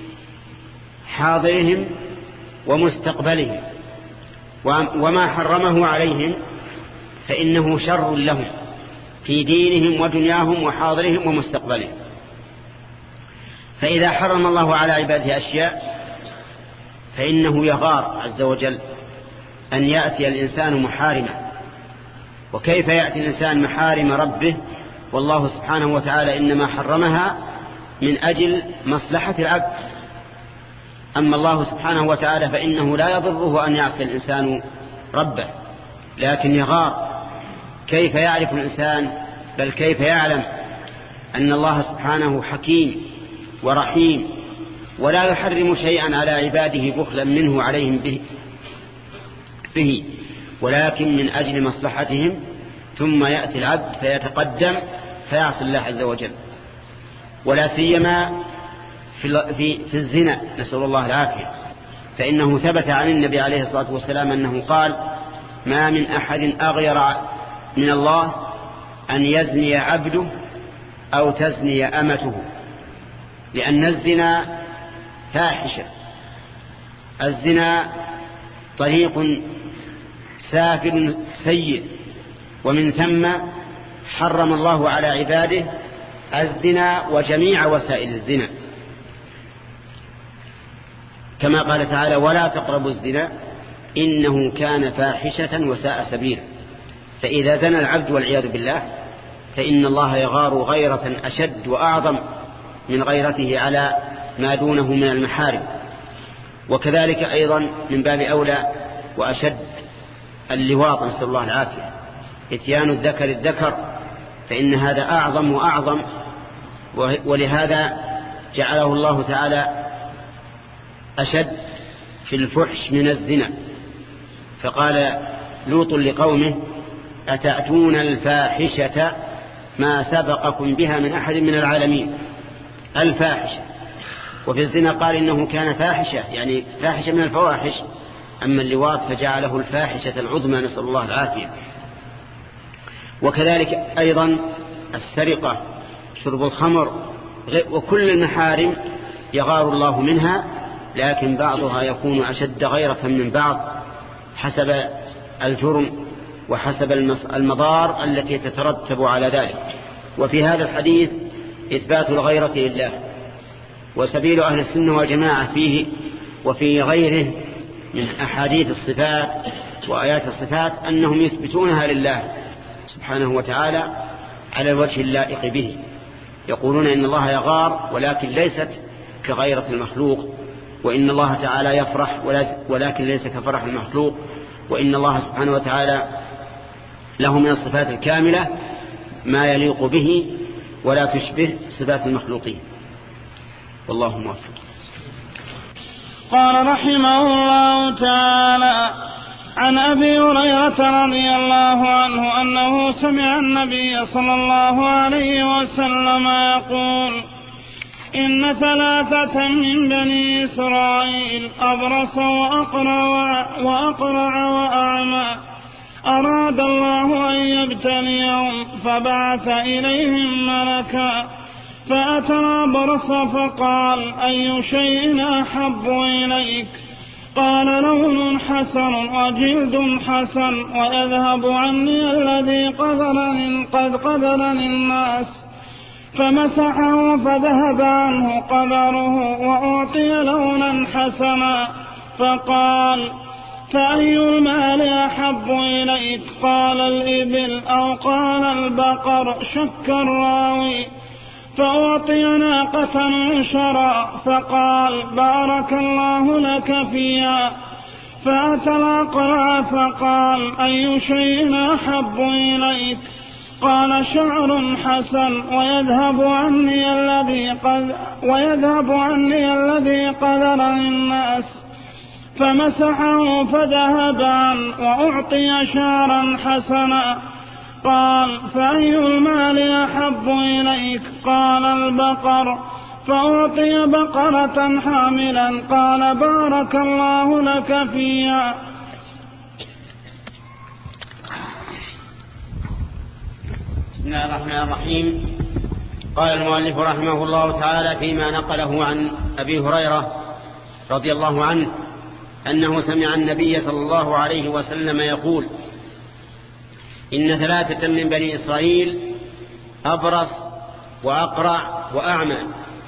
حاضرهم ومستقبلهم، وما حرمه عليهم فإنه شر لهم في دينهم ودنياهم وحاضرهم ومستقبلهم. فإذا حرم الله على عباده أشياء فإنه يغار عز وجل أن يأتي الإنسان محارما. وكيف يأتي الإنسان محارم ربه والله سبحانه وتعالى إنما حرمها من أجل مصلحة العبد؟ أما الله سبحانه وتعالى فإنه لا يضره أن يعصي الإنسان ربه، لكن يغار. كيف يعرف الإنسان بل كيف يعلم أن الله سبحانه حكيم ورحيم ولا يحرم شيئا على عباده بخلا منه عليهم به ولكن من أجل مصلحتهم، ثم يأتي العبد فيتقدم فيعصي الله عز وجل. ولا سيما في الزنا، نسأل الله العافية، فإنه ثبت عن النبي عليه الصلاة والسلام أنه قال: ما من أحد أغير من الله أن يزني عبده أو تزني أمته، لأن الزنا فاحشة، الزنا طريق سافل سيء، ومن ثم حرم الله على عباده الزنا وجميع وسائل الزنا، كما قال تعالى: ولا تقربوا الزنا إنه كان فاحشة وساء سبيلا. فإذا زنى العبد والعياذ بالله فإن الله يغار غيرة أشد وأعظم من غيرته على ما دونه من المحارم. وكذلك أيضا من باب أولى وأشد اللواط، نسأل الله العافية، إتيان الذكر الذكر، فإن هذا أعظم وأعظم. ولهذا جعله الله تعالى أشد في الفحش من الزنا، فقال لوط لقومه: أتأتون الفاحشة ما سبقكم بها من أحد من العالمين. الفاحشة. وفي الزنا قال إنه كان فاحشة، يعني فاحشة من الفواحش. أما اللواط فجعله الفاحشة العظمى، نسأل الله العافية. وكذلك أيضا السرقة، شرب الخمر، وكل المحارم يغار الله منها، لكن بعضها يكون أشد غيرة من بعض حسب الجرم وحسب المضار التي تترتب على ذلك. وفي هذا الحديث إثبات الغيرة لله، وسبيل أهل السنة والجماعة فيه وفي غيره من أحاديث الصفات وآيات الصفات أنهم يثبتونها لله سبحانه وتعالى على الوجه اللائق به. يقولون إن الله يغار ولكن ليست كغيرة المخلوق، وإن الله تعالى يفرح ولكن ليس كفرح المخلوق، وإن الله سبحانه وتعالى له من الصفات الكاملة ما يليق به ولا تشبه صفات المخلوقين. والله موفق. قال رحمه الله تعالى: عن أبي هريرة رضي الله عنه أنه سمع النبي صلى الله عليه وسلم يقول: إن 3 من بني إسرائيل أبرص وأقرع وأعمى أراد الله أن يبتليهم فبعث إليهم ملكا فأتى الأبرص فقال: أي شيء أحب إليك؟ قال: لون حسن وجلد حسن ويذهب عني الذي قد قدرني الناس. فمسحه فذهب عنه قدره وأعطي لونا حسنا. فقال: فأي المال أحب إليك؟ قال: الإبل أو قال البقر، شك الراوي. فأعطي ناقة عشرا. فقال: بارك الله لك فيها. فأتى الأقرع فقال: أي شيء أحب إليك؟ قال: شعر حسن ويذهب عني الذي قدرني الناس. فمسحه فذهب عنه وأعطي شعرا حسنا. قال: فأي المال أحب إليك؟ قال: البقر. فأعطي بقرة حاملا. قال: بارك الله لك فيها. بسم الله الرحمن الرحيم. قال المؤلف رحمه الله تعالى فيما نقله عن أبي هريرة رضي الله عنه أنه سمع النبي صلى الله عليه وسلم يقول: إن 3 من بني إسرائيل أبرص وأقرع وأعمى.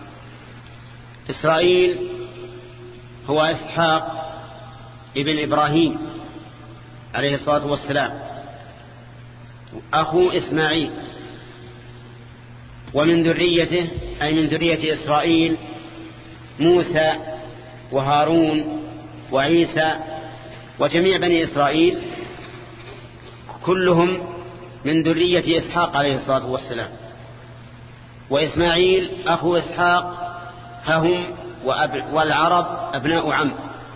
إسرائيل هو إسحاق ابن إبراهيم عليه الصلاة والسلام أخو إسماعيل، ومن ذريته أي من ذرية إسرائيل موسى وهارون وعيسى وجميع بني إسرائيل كلهم من ذرية إسحاق عليه الصلاة والسلام. وإسماعيل أخو إسحاق فهم والعرب أبناء عم.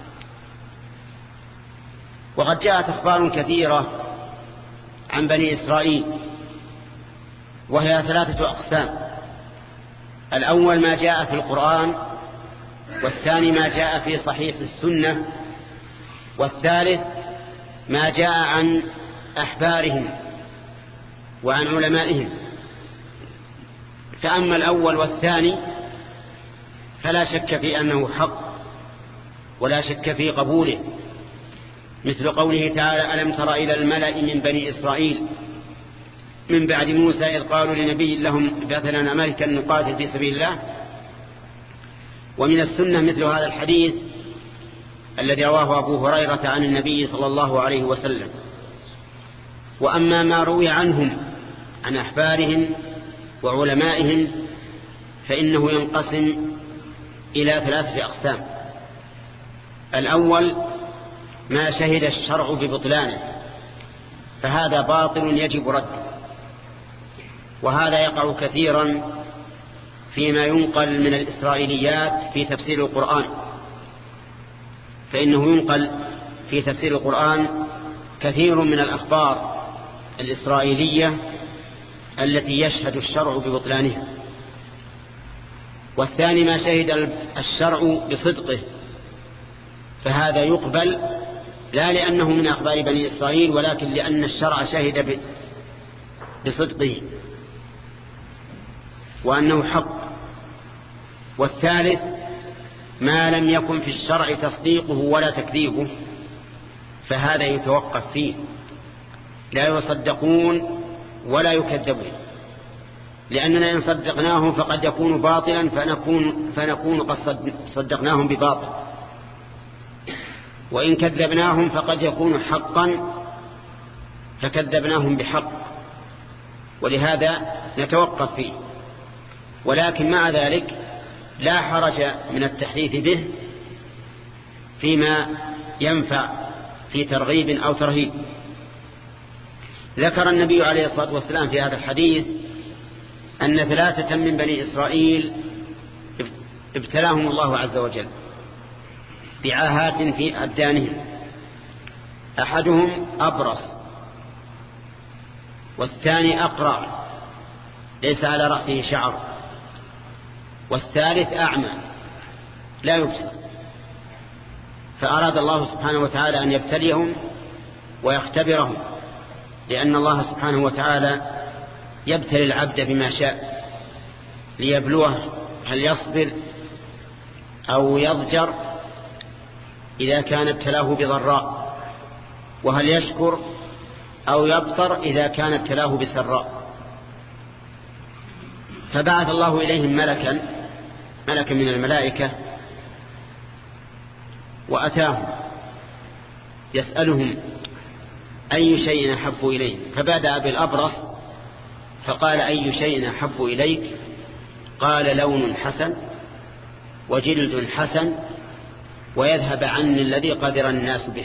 وقد جاءت أخبار كثيرة عن بني إسرائيل وهي 3 أقسام: الأول ما جاء في القرآن، والثاني ما جاء في صحيح السنة، والثالث ما جاء عن أحبارهم وعن علمائهم. فأما الأول والثاني فلا شك في أنه حق ولا شك في قبوله، مثل قوله تعالى: ألم تر إلى الملأ من بني إسرائيل من بعد موسى إذ قالوا لنبي لهم ابعث لنا ملكا نقاتل في سبيل الله. ومن السنة مثل هذا الحديث الذي رواه أبو هريرة عن النبي صلى الله عليه وسلم. وأما ما روي عنهم عن أحبارهم وعلمائهم فإنه ينقسم إلى 3 أقسام: الأول ما شهد الشرع ببطلانه، فهذا باطل يجب رده، وهذا يقع كثيرا فيما ينقل من الإسرائيليات في تفسير القرآن، فإنه ينقل في تفسير القرآن كثير من الأخبار الإسرائيلية التي يشهد الشرع ببطلانها. والثاني ما شهد الشرع بصدقه، فهذا يقبل لا لأنه من أخبار بني إسرائيل ولكن لأن الشرع شهد بصدقه وأنه حق. والثالث ما لم يكن في الشرع تصديقه ولا تكذيبه، فهذا يتوقف فيه، لا يصدقون ولا يكذبون، لأننا إن صدقناهم فقد يكون باطلا فنكون قد صدقناهم بباطل. وإن كذبناهم فقد يكون حقا فكذبناهم بحق، ولهذا نتوقف فيه. ولكن مع ذلك لا حرج من التحديث به فيما ينفع في ترغيب أو ترهيب. ذكر النبي عليه الصلاة والسلام في هذا الحديث أن 3 من بني إسرائيل ابتلاهم الله عز وجل بعاهات في أبدانهم، أحدهم أبرص، والثاني أقرع ليس على رأسه شعر، والثالث أعمى لا يبصر. فأراد الله سبحانه وتعالى أن يبتليهم ويختبرهم، لأن الله سبحانه وتعالى يبتلي العبد بما شاء ليبلوه هل يصبر أو يضجر إذا كان ابتلاه بضراء، وهل يشكر أو يبطر إذا كان ابتلاه بسراء. فبعث الله إليهم ملكا من الملائكة وأتاهم يسألهم أي شيء أحب إليه، فبدأ بالأبرص فقال أي شيء أحب إليك؟ قال لون حسن وجلد حسن ويذهب عني الذي قدر الناس به.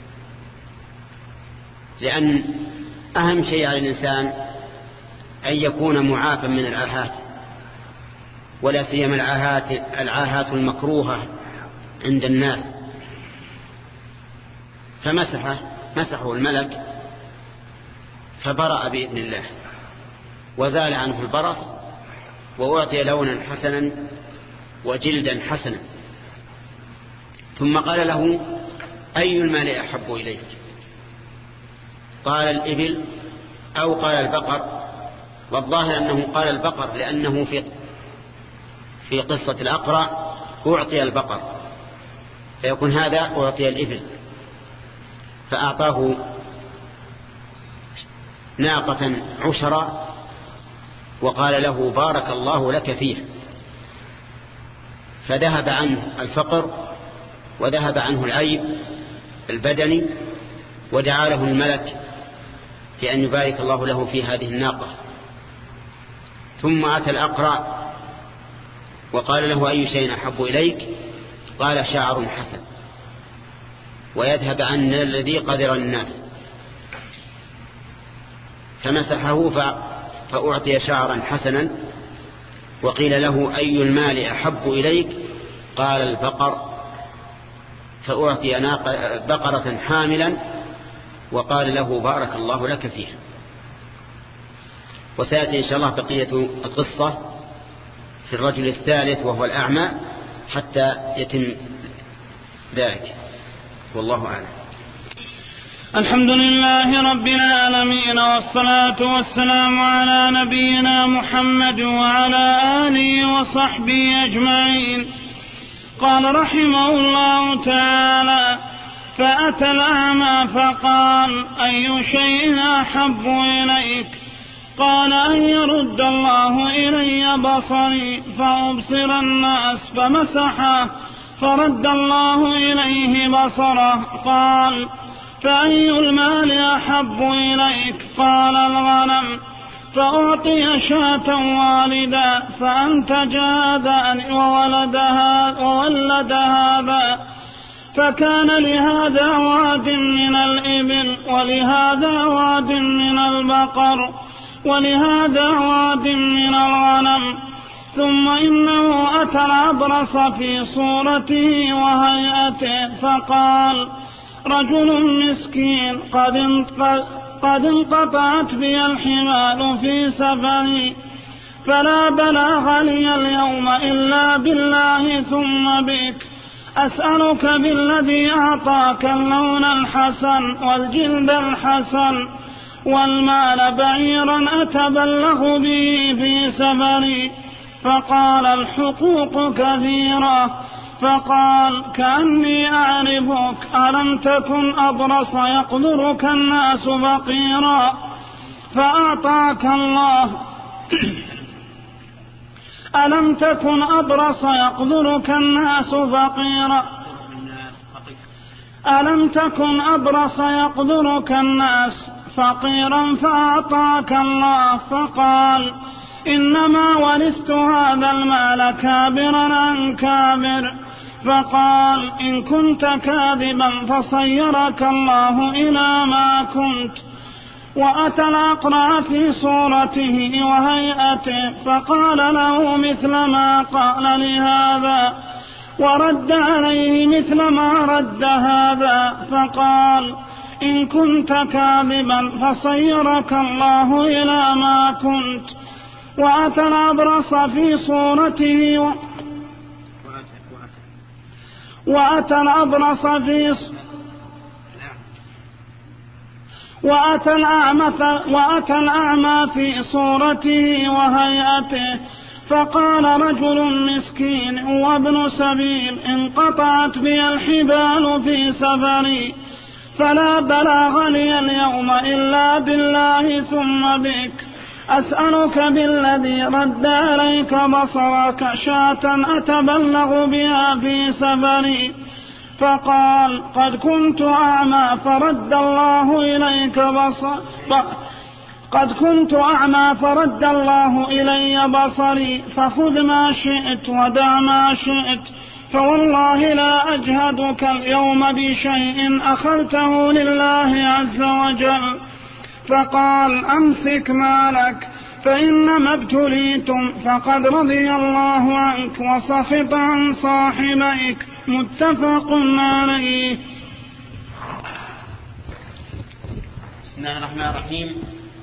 لأن أهم شيء على الإنسان أن يكون معافى من الآهات، ولا سيما الآهات المكروهة عند الناس. فمسحه الملك فبرأ بإذن الله وزال عنه البرص، وأعطي لونا حسنا وجلدا حسنا. ثم قال له أي المال أحب إليك؟ قال الإبل أو قال البقر، والظاهر أنه قال البقر لأنه في قصة الأقرع أعطي البقر، فيكون هذا أعطي الإبل. فأعطاه ناقة عشرة وقال له بارك الله لك فيه، فذهب عنه الفقر وذهب عنه العيب البدني، ودعا له الملك بأن يبارك الله له في هذه الناقة. ثم أتى الأقرع وقال له أي شيء أحب إليك؟ قال شعر حسن ويذهب عنا الذي قدر الناس. فمسحه فأعطي شعرا حسنا. وقيل له أي المال أحب إليك؟ قال البقر، فأعطي بقرة حاملا وقال له بارك الله لك فيها. وسيأتي إن شاء الله بقية القصة في الرجل الثالث وهو الأعمى حتى يتم ذلك، والله أعلم. الحمد لله رب العالمين، والصلاة والسلام على نبينا محمد وعلى آله وصحبه أجمعين. قال رحمه الله تعالى: فأتى الأعمى فقال أي شيء أحب إليك؟ قال أن يرد الله إلي بصري فأبصر الناس، فمسحه فرد الله إليه بصره. قال فأي المال أحب إليك؟ قال الغنم. فأعطي شاة والدا فأنتج هذا وولد هذا، فكان لهذا واد من الإبل ولهذا واد من البقر ولهذا واد من الغنم. ثم إنه أتى الأبرص في صورته وهيئته فقال: رجل مسكين قد انقطعت بي الحمال في سفري، فلا بلاغ لي اليوم إلا بالله ثم بك، أسألك بالذي أعطاك اللون الحسن والجلد الحسن والمال بعيرا أتبلغ به في سفري. فقال: الحقوق كثيرة. فقال: كأني أعرفك، ألم تكن أبرص يقدرك الناس فقيرا فأعطاك الله ألم تكن أبرص يقدرك الناس فقيرا ألم تكن أبرص يقدرك الناس فقيرا فأعطاك الله؟ فقال إنما ورثت هذا المال كابرا عن كابر. فقال إن كنت كاذبا فصيرك الله إلى ما كنت. وأتى الأقرع في صورته وهيئته فقال له مثل ما قال لهذا ورد عليه مثل ما رد هذا. فقال إن كنت كاذبا فصيرك الله إلى ما كنت. وأتى الأبرص في صورته وأتى الأعمى في صورته وهيئته فقال رجل مسكين وابن سبيل انقطعت بي الحبال في سفري فلا بلاغ لي اليوم إلا بالله ثم بك أسألك بالذي رد عليك بصرك شاة أتبلغ بها في سفري. فقال قد كنت أعمى فرد الله إلي بصري فخذ ما شئت ودع ما شئت فوالله لا أجهدك اليوم بشيء أخذته لله عز وجل. فقال أمسك مالك فإنما ابتليتم فقد رضي الله عنك وسخط عن صاحبيك. متفق عليه. بسم الله الرحمن الرحيم.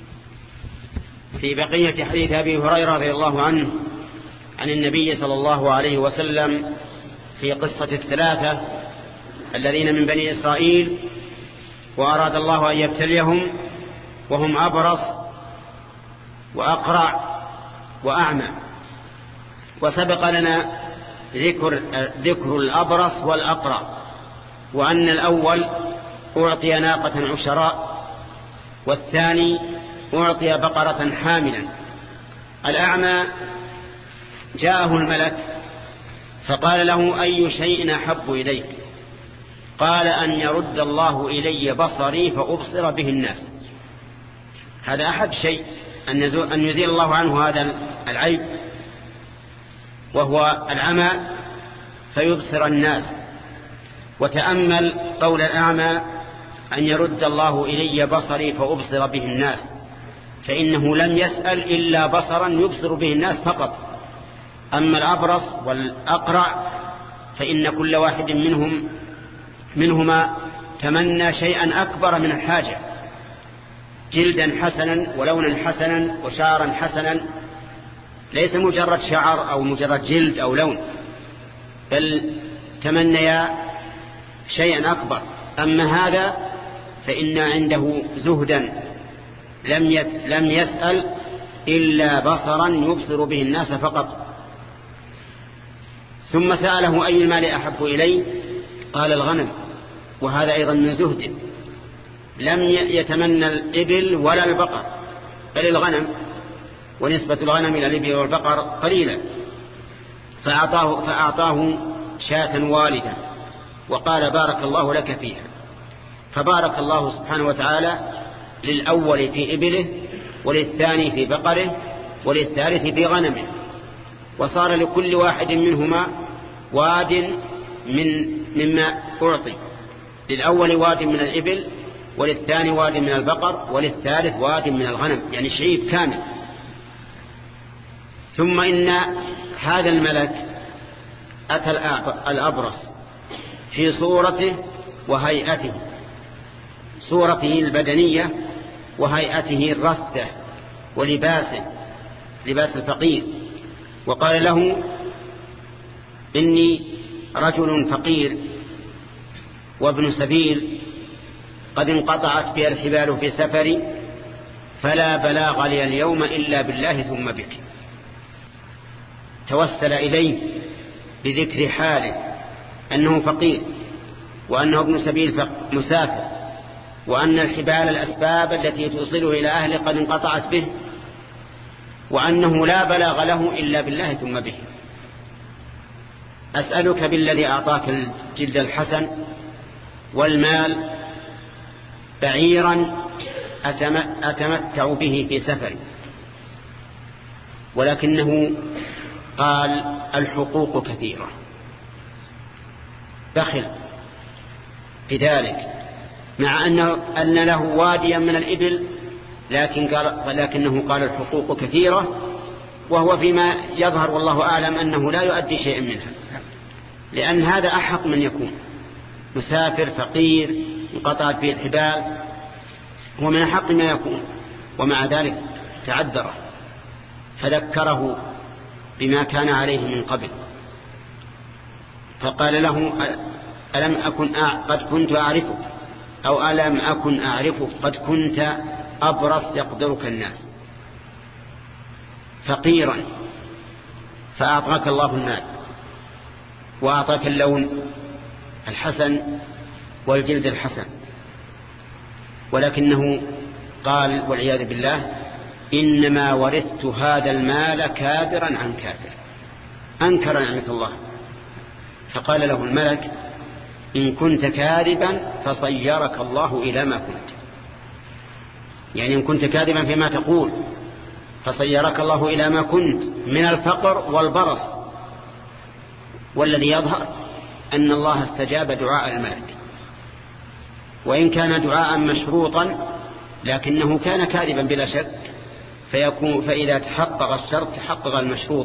في بقية حديث أبي هريرة رضي الله عنه عن النبي صلى الله عليه وسلم في قصة الثلاثة الذين من بني إسرائيل وأراد الله أن يبتليهم وهم أبرص وأقرع وأعمى. وسبق لنا ذكر الأبرص والأقرع وأن الأول أعطي ناقة عشراء والثاني أعطي بقرة حاملا. الأعمى جاءه الملك فقال له أي شيء أحب إليك؟ قال أن يرد الله إلي بصري فأبصر به الناس. هذا أحب شيء أن يزيل الله عنه هذا العيب وهو العمى فيبصر الناس. وتأمل قول الأعمى أن يرد الله إلي بصري فأبصر به الناس، فإنه لم يسأل إلا بصرا يبصر به الناس فقط. أما الأبرص والأقرع فإن كل واحد منهما تمنى شيئا أكبر من الحاجة، جلدا حسنا ولونا حسنا وشعرا حسنا، ليس مجرد شعر أو مجرد جلد أو لون، بل تمنيا شيئا أكبر. أما هذا فإن عنده زهدا لم يسأل إلا بصرا يبصر به الناس فقط. ثم سأله أي المال أحب إليه؟ قال الغنم، وهذا أيضا من زهد، لم يتمنى الإبل ولا البقر بل الغنم، ونسبة الغنم إلى الإبل والبقر قليلة. فأعطاه شاة والدة وقال بارك الله لك فيها، فبارك الله سبحانه وتعالى للأول في إبله وللثاني في بقره وللثالث في غنمه، وصار لكل واحد منهما واد مما أعطي، للأول واد من الإبل وللثاني واد من البقر وللثالث واد من الغنم، يعني شعيب كامل. ثم إن هذا الملك أتى الأبرص في صورته وهيئته، صورته البدنية وهيئته الرثة ولباسه لباس الفقير، وقال له إني رجل فقير وابن سبيل قد انقطعت بي الحبال في سفري فلا بلاغ لي اليوم إلا بالله ثم بك. توسل إليه بذكر حاله أنه فقير وأنه ابن سبيل مسافر، وأن الحبال الأسباب التي توصله إلى أهله قد انقطعت به، وأنه لا بلاغ له إلا بالله ثم به. أسألك بالذي أعطاك الجلد الحسن والمال بعيرا أتمتع به في سفري، ولكنه قال الحقوق كثيرة، بخل بذلك، مع أن له واديا من الإبل، لكنه قال الحقوق كثيرة، وهو فيما يظهر والله أعلم أنه لا يؤدي شيئا منها، لأن هذا أحق من يكون مسافر فقير انقطعت به الحبال، هو من أحق ما يكون، ومع ذلك تعذره فذكره بما كان عليه من قبل، فقال له ألم أكن قد كنت أعرفك، أو ألم أكن أعرفك قد كنت أبرص يقدرك الناس فقيرا فأعطاك الله المال وأعطاك اللون الحسن والجلد الحسن، ولكنه قال والعياذ بالله إنما ورثت هذا المال كابرا عن كافر، أنكر نعمة الله. فقال له الملك إن كنت كاذبا فصيرك الله إلى ما كنت، يعني إن كنت كاذبا فيما تقول فصيرك الله إلى ما كنت من الفقر والبرص. والذي يظهر أن الله استجاب دعاء الملك، وإن كان دعاء مشروطا لكنه كان كاذبا بلا شك، فإذا تحقق الشرط تحقق المشروط.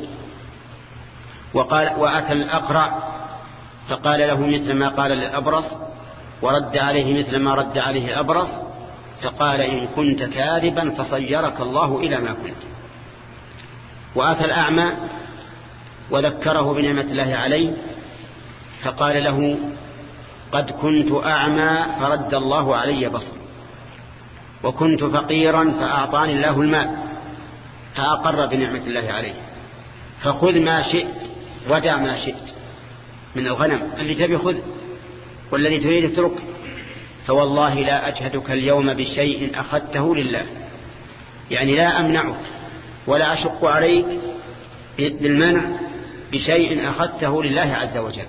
وأتى الأقرع فقال له مثل ما قال للأبرص، ورد عليه مثل ما رد عليه الأبرص، فقال إن كنت كاذبا فصيرك الله إلى ما كنت. وأتى الأعمى وذكره بنعمة الله عليه، فقال له قد كنت أعمى فرد الله علي بصر، وكنت فقيرا فأعطاني الله المال، فأقر بنعمة الله عليه، فخذ ما شئت ودع ما شئت من الغنم، اللي تبي خذ والذي تريد اترك، فوالله لا أجهدك اليوم بشيء أخذته لله، يعني لا أمنعك ولا أشق عليك بالمنع بشيء أخذته لله عز وجل.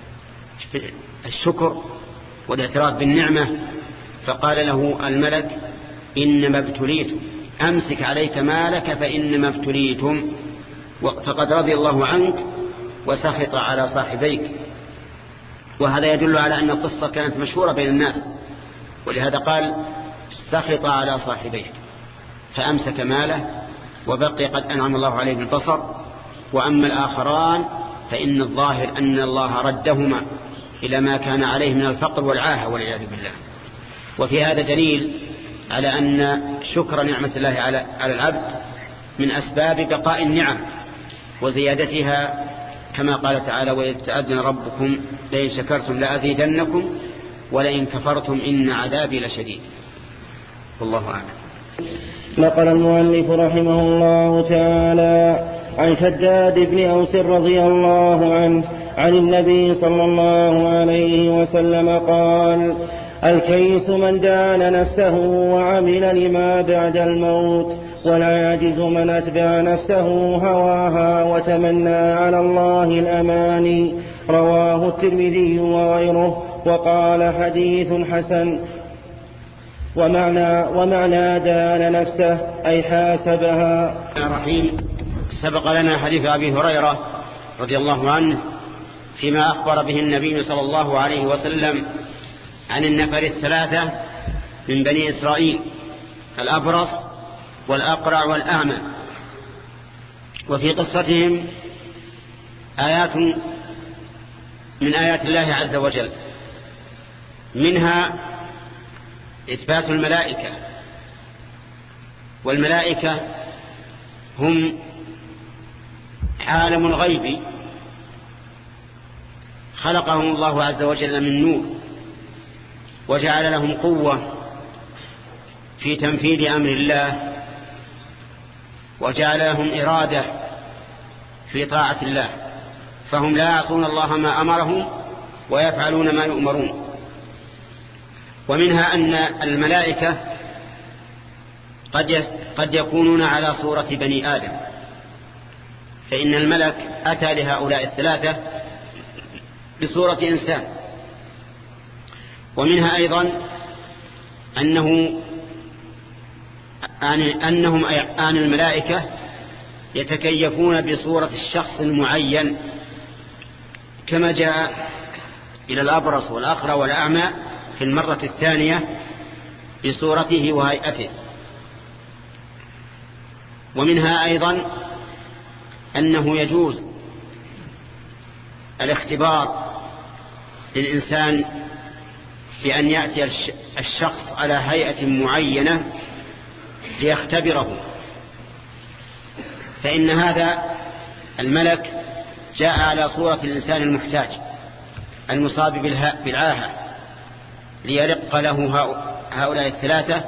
الشكر والاعتراف بالنعمة. فقال له الملك إنما ابتليتم، أمسك عليك مالك فإنما ابتليتم، فقد رضي الله عنك وسخط على صاحبيك. وهذا يدل على أن القصة كانت مشهورة بين الناس، ولهذا قال سخط على صاحبيك، فأمسك ماله وبقي قد أنعم الله عليه بالبصر. وأما الآخران فإن الظاهر أن الله ردهما إلى ما كان عليه من الفقر والعاهة والعياذ بالله. وفي هذا دليل على أن شكر نعمة الله على العبد من أسباب بقاء النعم وزيادتها، كما قال تعالى وإذ تأذن ربكم لئن شكرتم لأزيدنكم ولئن كفرتم إن عذابي لشديد. والله أعلم. نقل المؤلف رحمه الله تعالى عن شداد بن أوس رضي الله عنه عن النبي صلى الله عليه وسلم قال الكيس من دان نفسه وعمل لما بعد الموت، والعاجز من أتبع نفسه هواها وتمنى على الله الأماني. رواه الترمذي وغيره وقال حديث حسن. ومعنى دان نفسه أي حاسبها. الرحيم. سبق لنا حديث أبي هريرة رضي الله عنه فيما أخبر به النبي صلى الله عليه وسلم عن النفر الثلاثة من بني إسرائيل، الأبرص والأقرع والأعمى. وفي قصتهم آيات من آيات الله عز وجل، منها إثبات الملائكة. والملائكة هم عالم الغيب خلقهم الله عز وجل من نور، وجعل لهم قوة في تنفيذ أمر الله، وجعل لهم إرادة في طاعة الله، فهم لا يعصون الله ما أمرهم ويفعلون ما يؤمرون. ومنها أن الملائكة قد يكونون على صورة بني آدم، فإن الملك أتى لهؤلاء الثلاثة بصورة إنسان، ومنها أيضا أنهم آن الملائكة يتكيفون بصورة الشخص المعين كما جاء إلى الأبرص والأقرع والأعمى في المرة الثانية بصورته وهيئته. ومنها أيضا أنه يجوز الاختبار للإنسان بأن يأتي الشخص على هيئة معينة ليختبره، فإن هذا الملك جاء على صورة الإنسان المحتاج المصاب بالعاهة ليرق له هؤلاء الثلاثة،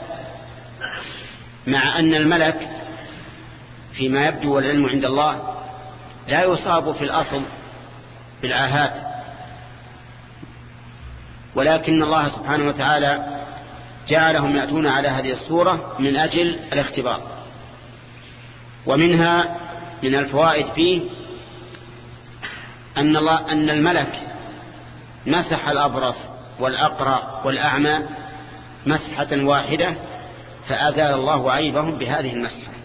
مع أن الملك فيما يبدو والعلم عند الله لا يصاب في الأصل بالعاهات، ولكن الله سبحانه وتعالى جعلهم يأتون على هذه الصورة من أجل الاختبار. ومنها من الفوائد فيه أن الملك مسح الأبرص والأقرع والأعمى مسحة واحدة فأزال الله عيبهم بهذه المسحة،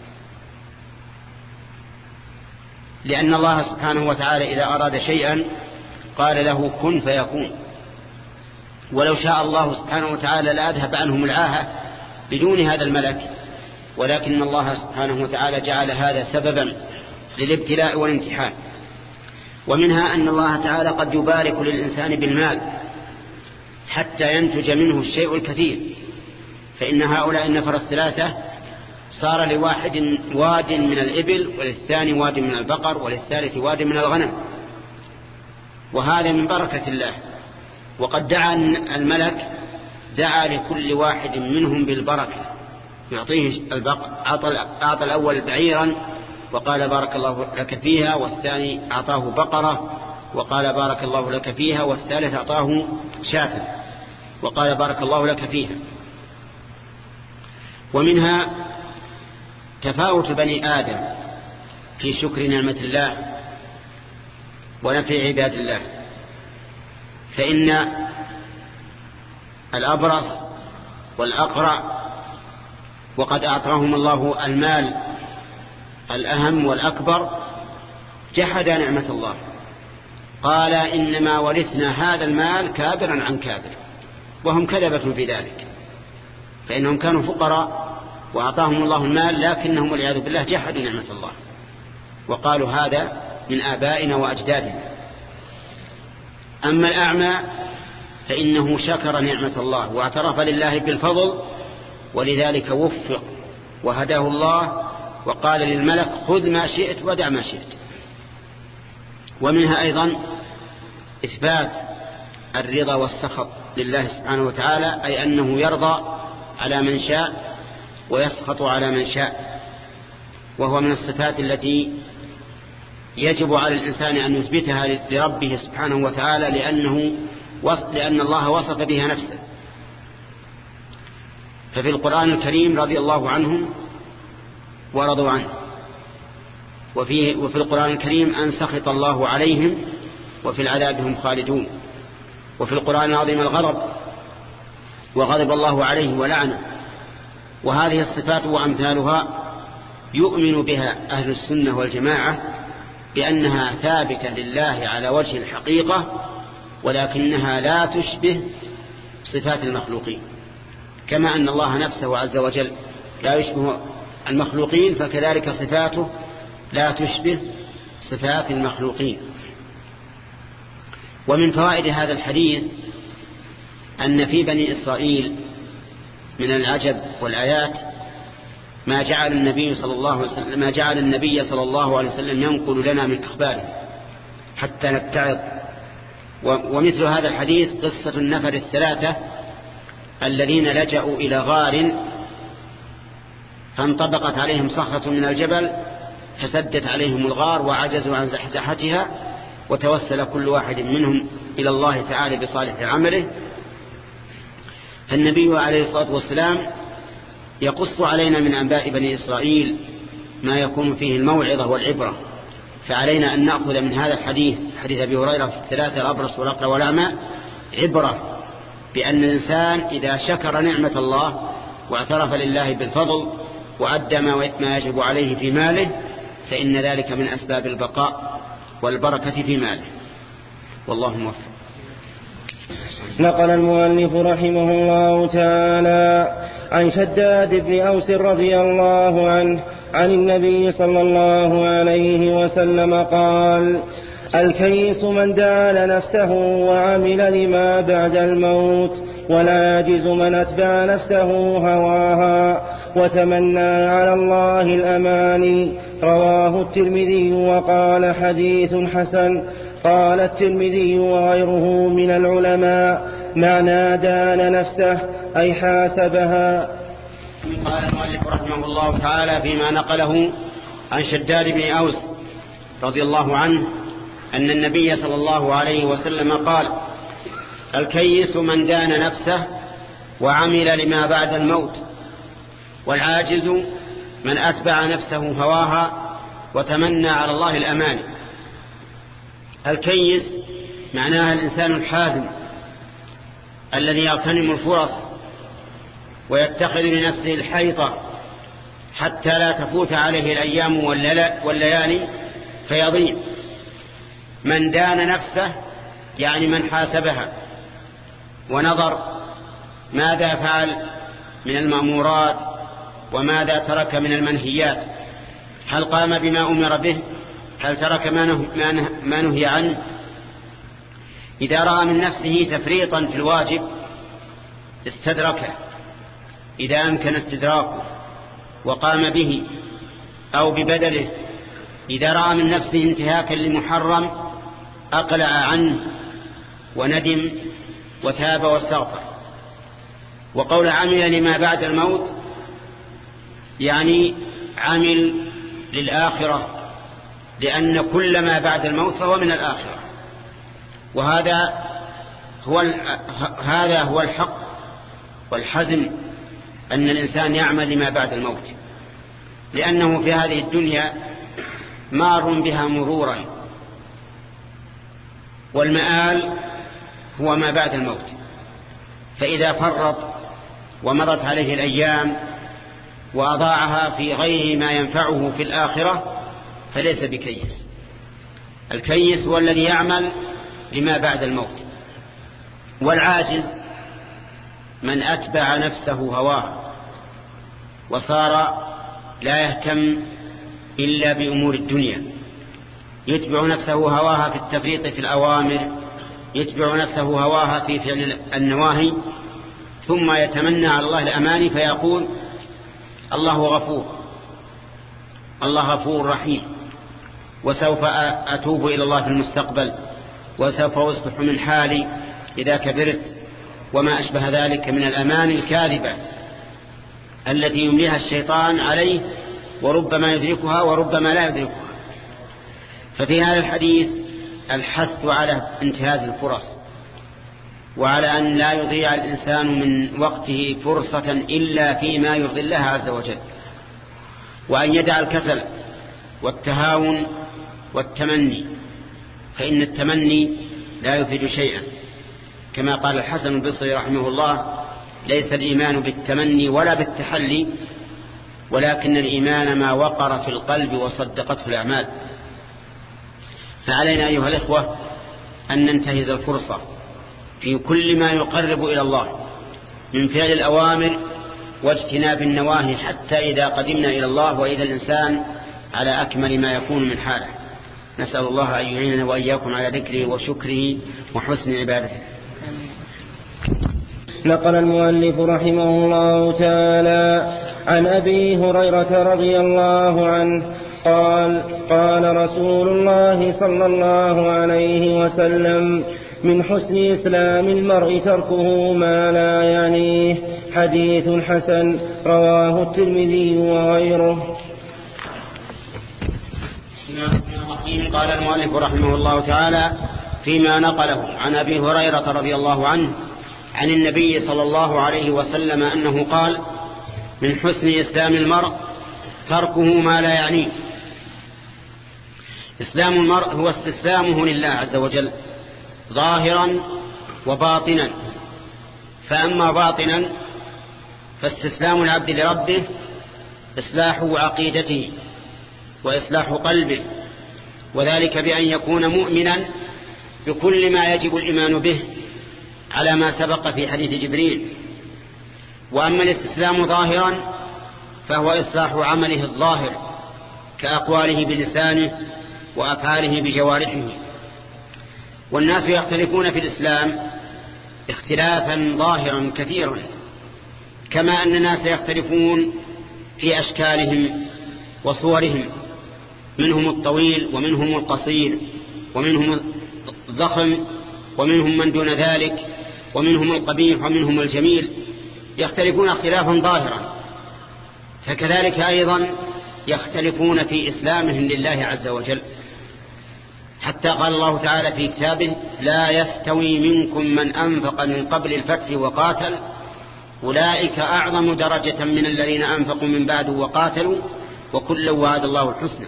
لأن الله سبحانه وتعالى إذا أراد شيئا قال له كن فيكون، ولو شاء الله سبحانه وتعالى لأذهب عنهم العاهة بدون هذا الملك، ولكن الله سبحانه وتعالى جعل هذا سببا للابتلاء والامتحان. ومنها أن الله تعالى قد يبارك للإنسان بالمال حتى ينتج منه الشيء الكثير، فإن هؤلاء النفر الثلاثة صار لواحد واد من الإبل، وللثاني واد من البقر، وللثالث واد من الغنم، وهذا من بركة الله. وقد دعا الملك دعا لكل واحد منهم بالبركة، يعطيه البقر، أعطى الأول بعيرا وقال بارك الله لك فيها، والثاني أعطاه بقرة وقال بارك الله لك فيها، والثالث أعطاه شاة وقال بارك الله لك فيها. ومنها تفاوت بني آدم في شكر نعمة الله ونفع عباد الله، فإن الأبرص والأقرع وقد أعطاهم الله المال الأهم والأكبر جحدا نعمة الله، قال إنما ورثنا هذا المال كابرا عن كابر، وهم كذبة في ذلك، فإنهم كانوا فقراء وأعطاهم الله المال، لكنهم والعياذ بالله جحدوا نعمة الله وقالوا هذا من آبائنا وأجدادنا. أما الأعمى فإنه شكر نعمة الله واعترف لله بالفضل، ولذلك وفق وهداه الله وقال للملك خذ ما شئت ودع ما شئت. ومنها أيضا إثبات الرضا والسخط لله سبحانه وتعالى، أي أنه يرضى على من شاء ويسخط على من شاء، وهو من الصفات التي يجب على الإنسان أن يثبتها لربه سبحانه وتعالى، لأن الله وصف بها نفسه. ففي القرآن الكريم رضي الله عنهم ورضوا عنه، وفي القرآن الكريم أن سخط الله عليهم وفي العذاب هم خالدون، وفي القرآن العظيم الغضب وغضب الله عليه ولعنه. وهذه الصفات وأمثالها يؤمن بها أهل السنة والجماعة بأنها ثابتة لله على وجه الحقيقة، ولكنها لا تشبه صفات المخلوقين، كما أن الله نفسه عز وجل لا يشبه المخلوقين، فكذلك صفاته لا تشبه صفات المخلوقين. ومن فوائد هذا الحديث أن في بني إسرائيل من العجب والآيات ما جعل النبي صلى الله عليه وسلم ينقل لنا من أخباره حتى نتعظ. ومثل هذا الحديث قصة النفر الثلاثة الذين لجأوا إلى غار فانطبقت عليهم صخرة من الجبل فسدت عليهم الغار وعجزوا عن زحزحتها، وتوسل كل واحد منهم إلى الله تعالى بصالح عمله. فالنبي عليه الصلاة والسلام يقص علينا من أنباء بني إسرائيل ما يكون فيه الموعظة والعبرة، فعلينا أن نأخذ من هذا الحديث، حديث أبي هريرة في الثلاثة الأبرص والأقرع والأعمى، عبرة بأن الإنسان إذا شكر نعمة الله واعترف لله بالفضل وأدى ما يجب عليه في ماله فإن ذلك من أسباب البقاء والبركة في ماله. والله موفق. نقل المؤلف رحمه الله تعالى عن شداد بن أوس رضي الله عنه عن النبي صلى الله عليه وسلم قال: الكيس من دان نفسه وعمل لما بعد الموت، ولا يجز من أتبع نفسه هواها وتمنى على الله الأماني. رواه الترمذي وقال حديث حسن. قال الترمذي وغيره من العلماء: معنى دان نفسه أي حاسبها. قال المؤلف رحمه الله تعالى فيما نقله عن شداد بن أوس رضي الله عنه أن النبي صلى الله عليه وسلم قال: الكيس من دان نفسه وعمل لما بعد الموت، والعاجز من أتبع نفسه هواها وتمنى على الله الأماني. الكيس معناها الإنسان الحازم الذي يغتنم الفرص ويتخذ لنفسه الحيطة حتى لا تفوت عليه الأيام والليالي فيضيع. من دان نفسه يعني من حاسبها ونظر ماذا فعل من المأمورات وماذا ترك من المنهيات، هل قام بما أمر به، هل ترك ما نهي عنه. إذا رأى من نفسه تفريطا في الواجب استدركه إذا أمكن استدراكه وقام به أو ببدله. إذا رأى من نفسه انتهاكا لمحرم أقلع عنه وندم وتاب واستغفر. وقول عمل لما بعد الموت يعني عمل للآخرة، لأن كل ما بعد الموت فهو من الآخرة، وهذا هو الحق والحزم أن الإنسان يعمل لما بعد الموت، لأنه في هذه الدنيا مار بها مرورا، والمآل هو ما بعد الموت. فإذا فرط ومضت عليه الأيام وأضاعها في غير ما ينفعه في الآخرة فليس بكيس. الكيس هو الذي يعمل لما بعد الموت. والعاجز من أتبع نفسه هواه وصار لا يهتم إلا بأمور الدنيا، يتبع نفسه هواها في التفريط في الأوامر، يتبع نفسه هواها في فعل النواهي، ثم يتمنى على الله الأماني فيقول: الله غفور، الله غفور رحيم، وسوف أتوب إلى الله في المستقبل، وسوف أصلح من حالي إذا كبرت، وما أشبه ذلك من الأماني الكاذبة التي يمليها الشيطان عليه، وربما يدركها وربما لا يدركها. ففي هذا الحديث الحث على انتهاز الفرص، وعلى أن لا يضيع الإنسان من وقته فرصة إلا فيما يرضي الله عز وجل، وأن يدع الكسل والتهاون والتمني، فإن التمني لا يفيد شيئا، كما قال الحسن البصري رحمه الله: ليس الإيمان بالتمني ولا بالتحلي، ولكن الإيمان ما وقر في القلب وصدقته الأعمال. فعلينا أيها الإخوة أن ننتهز الفرصة في كل ما يقرب إلى الله من فعل الأوامر واجتناب النواهي، حتى إذا قدمنا إلى الله وإذا الإنسان على أكمل ما يكون من حاله. نسأل الله أن يعيننا وإياكم على ذكره وشكره وحسن عبادته. نقل المؤلف رحمه الله تعالى عن أبي هريرة رضي الله عنه قال: قال رسول الله صلى الله عليه وسلم: من حسن إسلام المرء تركه ما لا يعنيه. حديث حسن. رواه الترمذي وغيره. قال المؤلف رحمه الله تعالى فيما نقله عن أبي هريرة رضي الله عنه عن النبي صلى الله عليه وسلم أنه قال: من حسن إسلام المرء تركه ما لا يعنيه. إسلام المرء هو استسلامه لله عز وجل ظاهرا وباطنا، فأما باطنا فاستسلام العبد لربه إصلاح عقيدته وإصلاح قلبه، وذلك بأن يكون مؤمنا بكل ما يجب الإيمان به على ما سبق في حديث جبريل. وأما الاستسلام ظاهرا فهو إصلاح عمله الظاهر كأقواله بلسانه وأفعاله بجوارحه. والناس يختلفون في الإسلام اختلافا ظاهرا كثيرا، كما أن الناس يختلفون في أشكالهم وصورهم، منهم الطويل ومنهم القصير ومنهم الضخم ومنهم من دون ذلك ومنهم القبيح ومنهم الجميل، يختلفون اختلافا ظاهرا. فكذلك أيضا يختلفون في إسلامهم لله عز وجل، حتى قال الله تعالى في كتابه: لا يستوي منكم من أنفق من قبل الفتح وقاتل أولئك أعظم درجة من الذين أنفقوا من بعد وقاتلوا وكلا وعد الله الحسنى.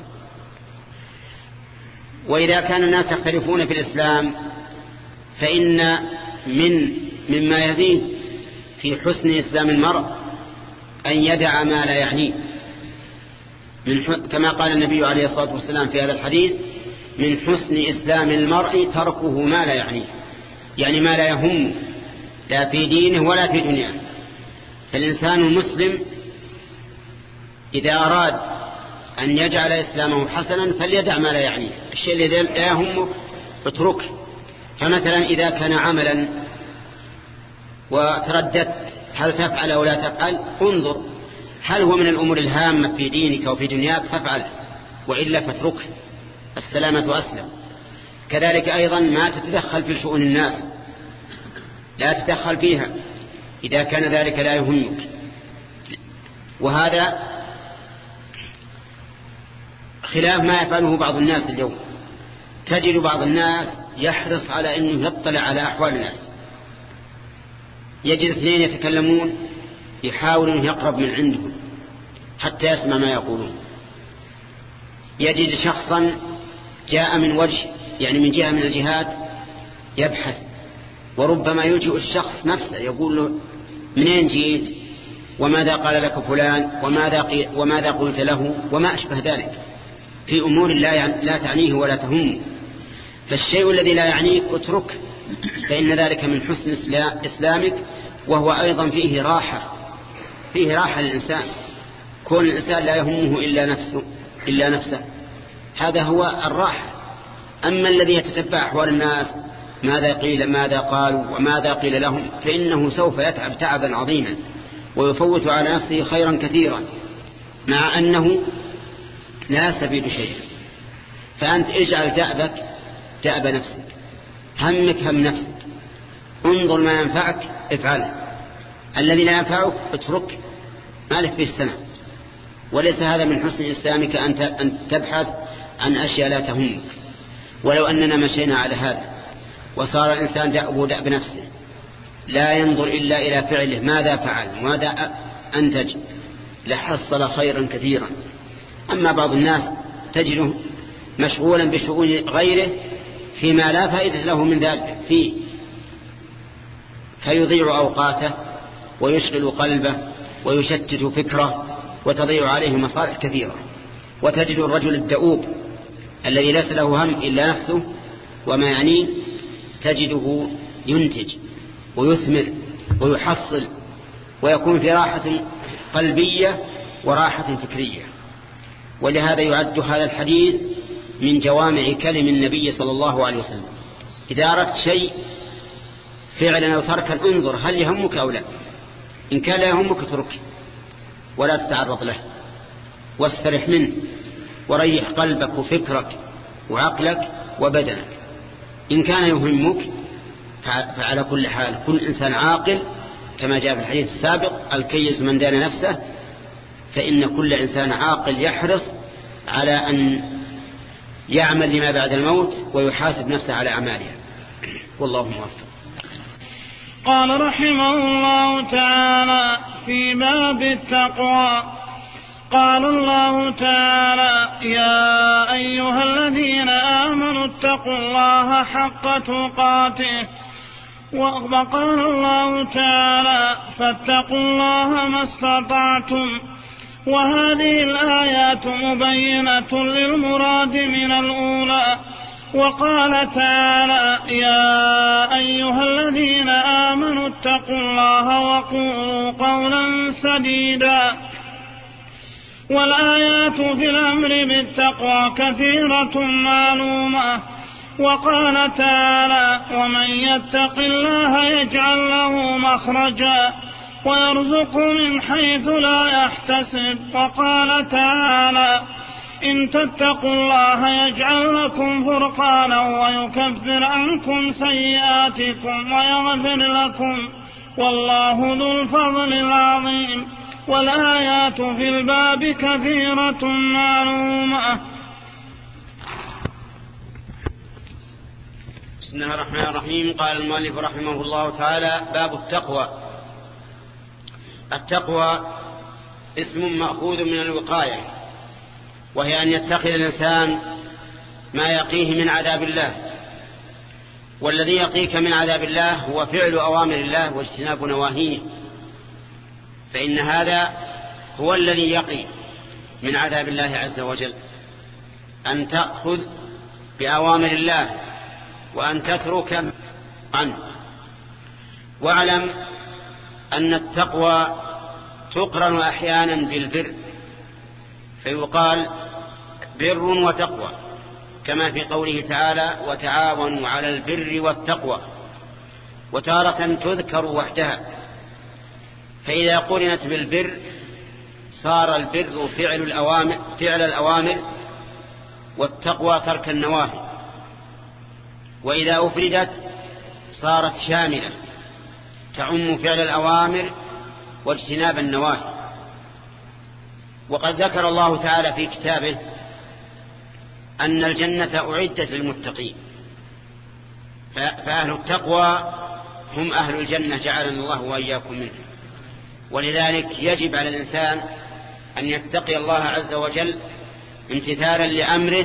وإذا كان الناس يختلفون في الإسلام فإن مما يزيد في حسن إسلام المرء أن يدع ما لا يعنيه، كما قال النبي عليه الصلاة والسلام في هذا الحديث: من حسن إسلام المرء تركه ما لا يعنيه، يعني ما لا يهمه لا في دينه ولا في دنياه. فالإنسان المسلم إذا أراد أن يجعل إسلامه حسنا فليدع ما لا يعنيه، الشيء الذي لا يهمه اتركه. فمثلا إذا كان عملا وترددت هل تفعل أو لا تفعل، انظر هل هو من الأمور الهامة في دينك وفي دنياك فافعله، وإلا فاتركه، السلامة أسلم. كذلك أيضا ما تتدخل في شؤون الناس، لا تتدخل فيها إذا كان ذلك لا يهمك. وهذا خلاف ما يفعله بعض الناس اليوم. تجد بعض الناس يحرص على أنه يطلع على أحوال الناس، يجد اثنين يتكلمون يحاول أن يقرب من عندهم حتى يسمع ما يقولون. يجد شخصا جاء من وجه، يعني من جهة من الجهات، يبحث، وربما يجيء الشخص نفسه يقول له: منين جيت؟ وماذا قال لك فلان؟ وماذا قلت له؟ وما أشبه ذلك، في أمور لا تعنيه ولا تهمه. فالشيء الذي لا يعنيك اترك، فإن ذلك من حسن إسلامك، وهو أيضا فيه راحة للإنسان. كون الإنسان لا يهمه إلا نفسه هذا هو الراحة. أما الذي يتتبع أحوال الناس ماذا قيل ماذا قالوا وماذا قيل لهم، فإنه سوف يتعب تعبا عظيما ويفوت على نفسه خيرا كثيرا، مع أنه لا يستفيد شيئا. فأنت اجعل دأب نفسك، همك هم نفسك، انظر ما ينفعك افعله، الذي لا ينفعك اترك، ما لك فيه السنة. وليس هذا من حسن إسلامك أن تبحث عن أشياء لا تهمك. ولو أننا مشينا على هذا وصار الإنسان دأب نفسه لا ينظر إلا إلى فعله ماذا فعل وماذا أنتج لحصل خيرا كثيرا. أما بعض الناس تجده مشغولا بشؤون غيره فيما لا فائدة له من ذلك فيه، فيضيع أوقاته ويشغل قلبه ويشتت فكره وتضيع عليه مصالح كثيرة. وتجد الرجل الدؤوب الذي ليس له هم إلا نفسه وما يعنيه تجده ينتج ويثمر ويحصل ويكون في راحة قلبية وراحة فكرية. ولهذا يعد هذا الحديث من جوامع كلم النبي صلى الله عليه وسلم. إذا أردت شيء فعلا أو تركا انظر هل يهمك أو لا، إن كان لا يهمك اترك ولا تتعرض له واسترح منه وريح قلبك وفكرك وعقلك وبدنك. إن كان يهمك فعلى كل حال كل إنسان عاقل كما جاء في الحديث السابق: الكيس من دان نفسه. فإن كل إنسان عاقل يحرص على أن يعمل لما بعد الموت ويحاسب نفسه على أعمالها، والله موفق. قال رحمه الله تعالى في باب التقوى: قال الله تعالى: يا أيها الذين آمنوا اتقوا الله حق تقاته وقال الله تعالى فاتقوا الله ما استطعتم. وهذه الآيات مبينة للمراد من الأولى. وقال تعالى يا أيها الذين آمنوا اتقوا الله وقولوا قولا سديدا. والآيات في الأمر بالتقوى كثيرة معلومة. وقال تعالى ومن يتق الله يجعل له مخرجا ويرزقه من حيث لا يحتسب. وقال تعالى إن تتقوا الله يجعل لكم فرقانا ويكفر عنكم سيئاتكم ويغفر لكم والله ذو الفضل العظيم. والآيات في الباب كثيرة معلومة. بسم الله الرحمن الرحيم. قال المؤلف رحمه الله تعالى باب التقوى. التقوى اسم مأخوذ من الوقاية، وهي أن يتخذ الإنسان ما يقيه من عذاب الله. والذي يقيك من عذاب الله هو فعل أوامر الله واجتناب نواهيه، فإن هذا هو الذي يقي من عذاب الله عز وجل، أن تأخذ بأوامر الله وأن تترك عنه. واعلم أن التقوى تقرن أحيانا بالبر، فيقال بر وتقوى، كما في قوله تعالى وتعاونوا على البر والتقوى، وتارة تذكر وحدها. فإذا قرنت بالبر صار البر فعل الأوامر والتقوى ترك النواهي، وإذا أفردت صارت شاملة تعم فعل الأوامر واجتناب النواهي. وقد ذكر الله تعالى في كتابه أن الجنة أعدت للمتقين، فأهل التقوى هم أهل الجنة جعلنا الله وإياكم منه. ولذلك يجب على الإنسان أن يتقي الله عز وجل امتثالا لأمره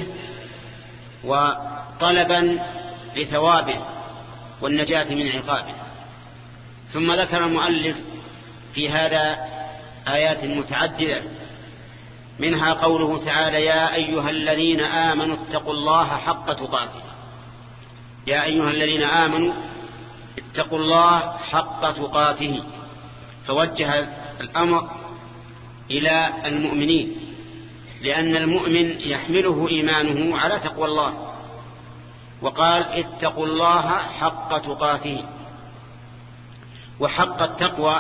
وطلبا لثوابه والنجاة من عقابه. ثم ذكر المؤلف في هذا آيات متعددة، منها قوله تعالى يا أيها الذين آمنوا اتقوا الله حق تقاته. يا أيها الذين آمنوا اتقوا الله حق تقاته، فوجه الأمر إلى المؤمنين، لأن المؤمن يحمله إيمانه على تقوى الله. وقال اتقوا الله حق تقاته. وحق التقوى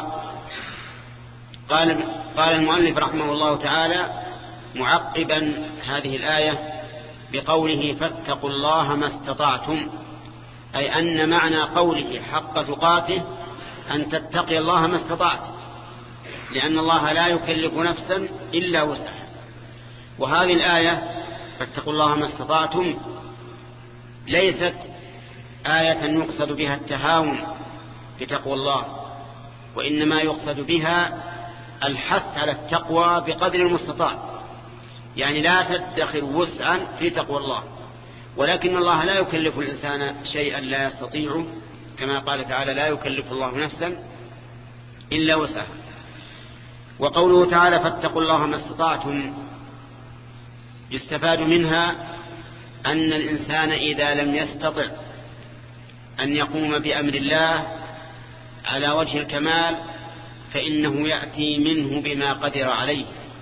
قال المؤلف رحمه الله تعالى معقبا هذه الآية بقوله فاتقوا الله ما استطعتم، أي أن معنى قوله حق تقاته أن تتقي الله ما استطعت، لأن الله لا يكلف نفسا إلا وسعها. وهذه الآية فاتقوا الله ما استطعتم ليست آية يقصد بها التهاون بتقوى الله، وإنما يقصد بها الحث على التقوى بقدر المستطاع، يعني لا تدخر وسعا في تقوى الله، ولكن الله لا يكلف الإنسان شيئا لا يستطيعه، كما قال تعالى لا يكلف الله نفسا إلا وسعها. وقوله تعالى فاتقوا الله ما استطعتم يستفاد منها أن الإنسان إذا لم يستطع أن يقوم بأمر الله على وجه الكمال فإنه يأتي منه بما قدر عليه.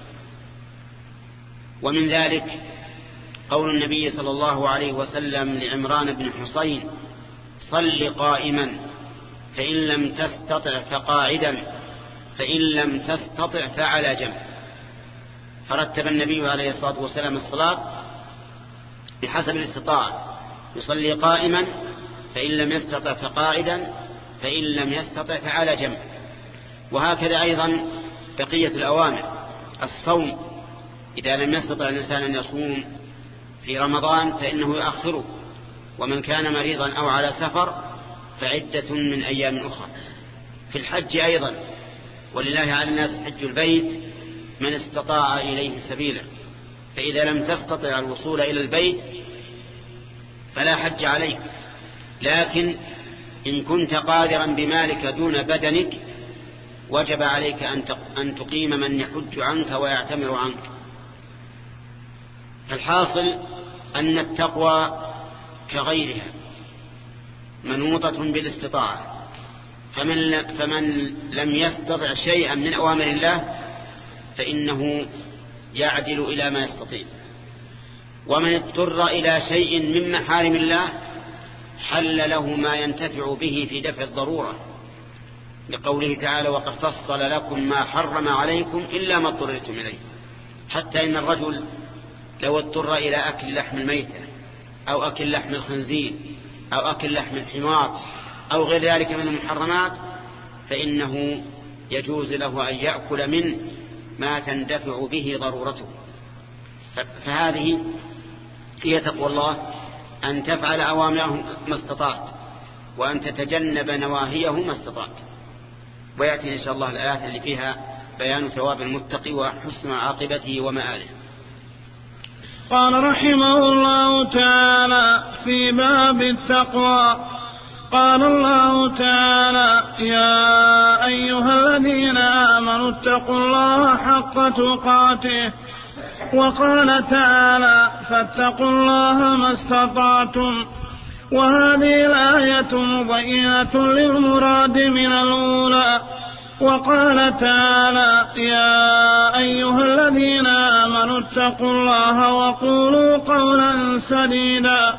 ومن ذلك قول النبي صلى الله عليه وسلم لعمران بن حصين صل قائما فإن لم تستطع فقاعدا فإن لم تستطع فعلى جنب. فرتب النبي عليه الصلاة والسلام الصلاة بحسب الاستطاعة، يصلي قائما فإن لم يستطع فقاعدا فإن لم يستطع فعلى جنب. وهكذا أيضا بقية الأوامر. الصوم إذا لم يستطع الإنسان أن يصوم في رمضان فإنه يؤخره، ومن كان مريضا أو على سفر فعدة من أيام أخرى. في الحج أيضا ولله على الناس حج البيت من استطاع إليه سبيلا، فإذا لم تستطع الوصول إلى البيت فلا حج عليك، لكن إن كنت قادرا بمالك دون بدنك وجب عليك أن تقيم من يحج عنك ويعتمر عنك. الحاصل أن التقوى كغيرها منوطة بالاستطاعة، فمن لم يستطع شيئا من أوامر الله فإنه يعدل إلى ما يستطيع، ومن اضطر إلى شيء من محارم الله حل له ما ينتفع به في دفع الضرورة، لقوله تعالى وقد فصل لكم ما حرم عليكم إلا ما اضطررتم إليه. حتى إن الرجل لو اضطر إلى أكل لحم الميتة أو أكل لحم الخنزير أو أكل لحم الحمار أو غير ذلك من المحرمات فإنه يجوز له أن يأكل من ما تندفع به ضرورته. فهذه هي تقوى الله، أن تفعل أوامره ما استطعت وأن تتجنب نواهيه ما استطعت. ويأتي إن شاء الله الآيات اللي فيها بيان ثواب المتقي وحسن عاقبته ومآله. قال رحمه الله تعالى في باب التقوى: قال الله تعالى يا أيها الذين آمنوا اتقوا الله حق تقاته، وقال تعالى فاتقوا الله ما استطعتم. وهذه الآية مبينة للمراد من الأولى. وقال تعالى يا أيها الذين آمنوا اتقوا الله وقولوا قولا سديدا.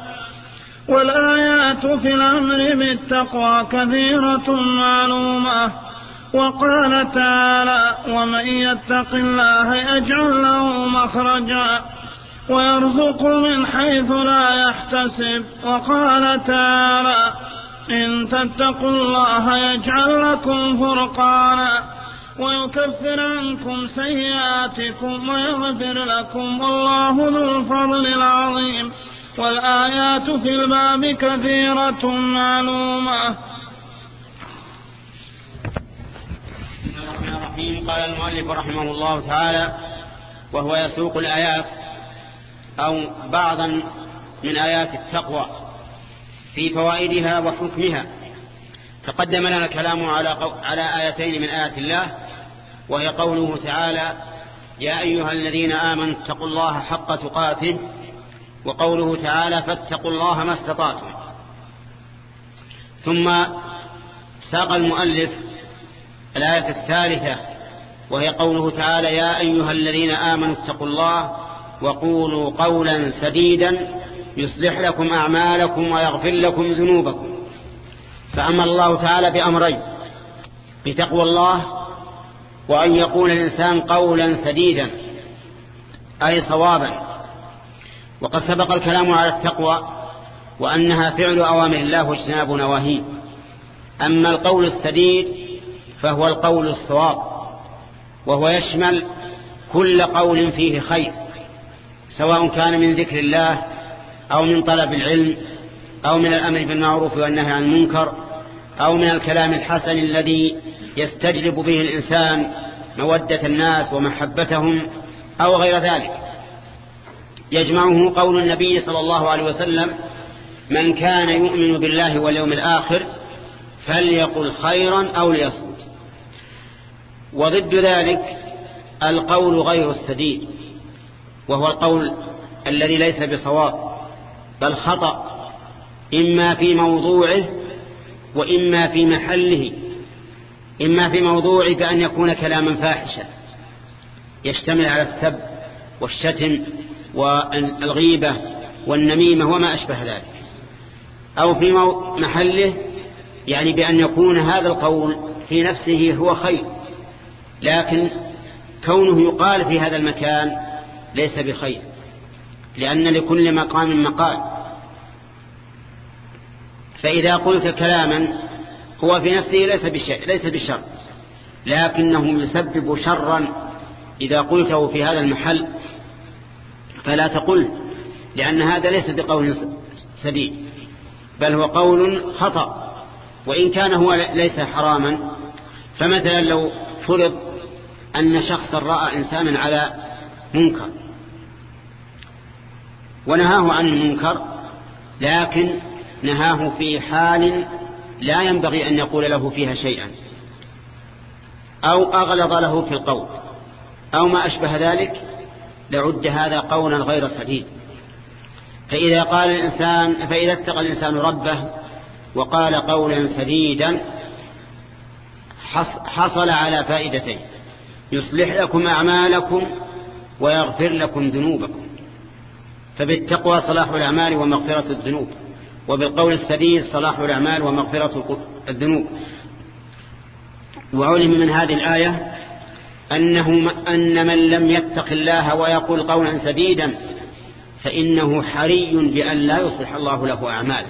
والآيات في الأمر بالتقوى كثيرة معلومة. وقال تعالى ومن يتق الله يجعل له مخرجا ويرزق من حيث لا يحتسب. وقال تعالى إن تتقوا الله يجعل لكم فرقانا ويكفر عنكم سيئاتكم ويغفر لكم والله ذو الفضل العظيم. والآيات في الباب كثيرة معلومة. قال المؤلف رحمه الله تعالى وهو يسوق الآيات أو بعضا من آيات التقوى في فوائدها وحكمها. تقدم لنا الكلام على آيتين من آيات الله، وهي قوله تعالى يا أيها الذين آمنوا اتقوا الله حق تقاته، وقوله تعالى فاتقوا الله ما استطعتم. ثم ساق المؤلف الآية الثالثة وهي قوله تعالى يا أيها الذين آمنوا اتقوا الله وقولوا قولا سديدا يصلح لكم أعمالكم ويغفر لكم ذنوبكم. فأمر الله تعالى بأمرين: بتقوى الله وأن يقول الإنسان قولا سديدا أي صوابا. وقد سبق الكلام على التقوى وأنها فعل أوامر الله واجتناب نواهيه. أما القول السديد فهو القول الصواب، وهو يشمل كل قول فيه خير، سواء كان من ذكر الله أو من طلب العلم أو من الأمر بالمعروف والنهي عن المنكر أو من الكلام الحسن الذي يستجلب به الإنسان مودة الناس ومحبتهم أو غير ذلك. يجمعه قول النبي صلى الله عليه وسلم من كان يؤمن بالله واليوم الآخر فليقل خيرا أو ليصمت. وضد ذلك القول غير السديد، وهو القول الذي ليس بصواب بل خطأ، إما في موضوعه وإما في محله. إما في موضوعه بأن يكون كلاما فاحشا يشتمل على السب والشتم والغيبة والنميمة وما أشبه ذلك، أو في محله يعني بأن يكون هذا القول في نفسه هو خير، لكن كونه يقال في هذا المكان ليس بخير، لأن لكل مقام مقال. فإذا قلت كلاما هو في نفسه ليس بشر، لكنه يسبب شرا إذا قلته في هذا المحل فلا تقل، لأن هذا ليس بقول سديد بل هو قول خطأ، وإن كان هو ليس حراما. فمثلا لو فرض أن شخصا رأى إنسانا على منكر ونهاه عن المنكر، لكن نهاه في حال لا ينبغي أن يقول له فيها شيئا أو أغلظ له في القول أو ما أشبه ذلك لعد هذا قولا غير سديد. فإذا اتقى الإنسان ربه وقال قولا سديدا حصل على فائدتين: يصلح لكم أعمالكم ويغفر لكم ذنوبكم. فبالتقوى صلاح الأعمال ومغفرة الذنوب، وبالقول السديد صلاح الأعمال ومغفرة الذنوب. وعلم من هذه الآية أن من لم يتق الله ويقول قولا سديدا فإنه حري بأن لا يصلح الله له أعماله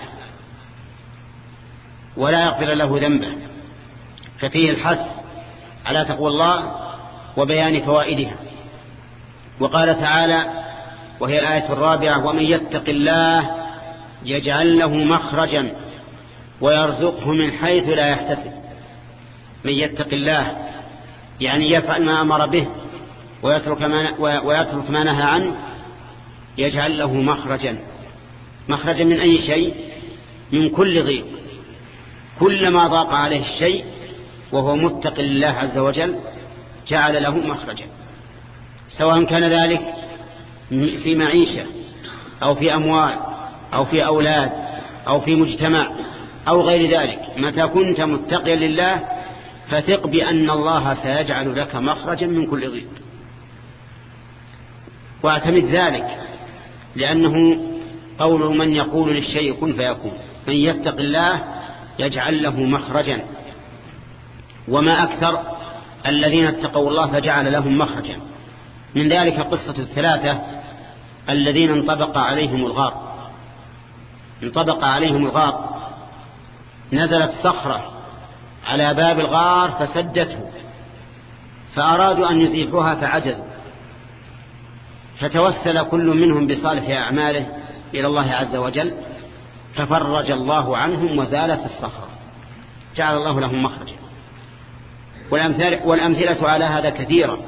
ولا يغفر له ذنبه. ففيه الحث على تقوى الله وبيان فوائدها. وقال تعالى وهي الآية 4: ومن يتق الله يجعل له مخرجا ويرزقه من حيث لا يحتسب. من يتق الله يعني يفعل ما أمر به ويترك ما نهى عنه، يجعل له مخرجا من أي شيء؟ من كل ضيق. كلما ضاق عليه الشيء وهو متق لله عز وجل جعل له مخرجا، سواء كان ذلك في معيشة أو في أموال أو في أولاد أو في مجتمع أو غير ذلك. متى كنت متقيا لله فثق بأن الله سيجعل لك مخرجا من كل ضيق، واعتمد ذلك، لأنه قول من يقول للشيء كن فيكون. من يتق الله يجعل له مخرجا. وما أكثر الذين اتقوا الله فجعل لهم مخرجا. من ذلك قصة الثلاثة الذين انطبق عليهم الغار. نزلت صخرة على باب الغار فسدته، فأرادوا أن يزيحوها فعجزوا، فتوسل كل منهم بصالح أعماله إلى الله عز وجل ففرج الله عنهم وزالت الصخرة، جعل الله لهم مخرجا. والأمثلة على هذا كثيرة.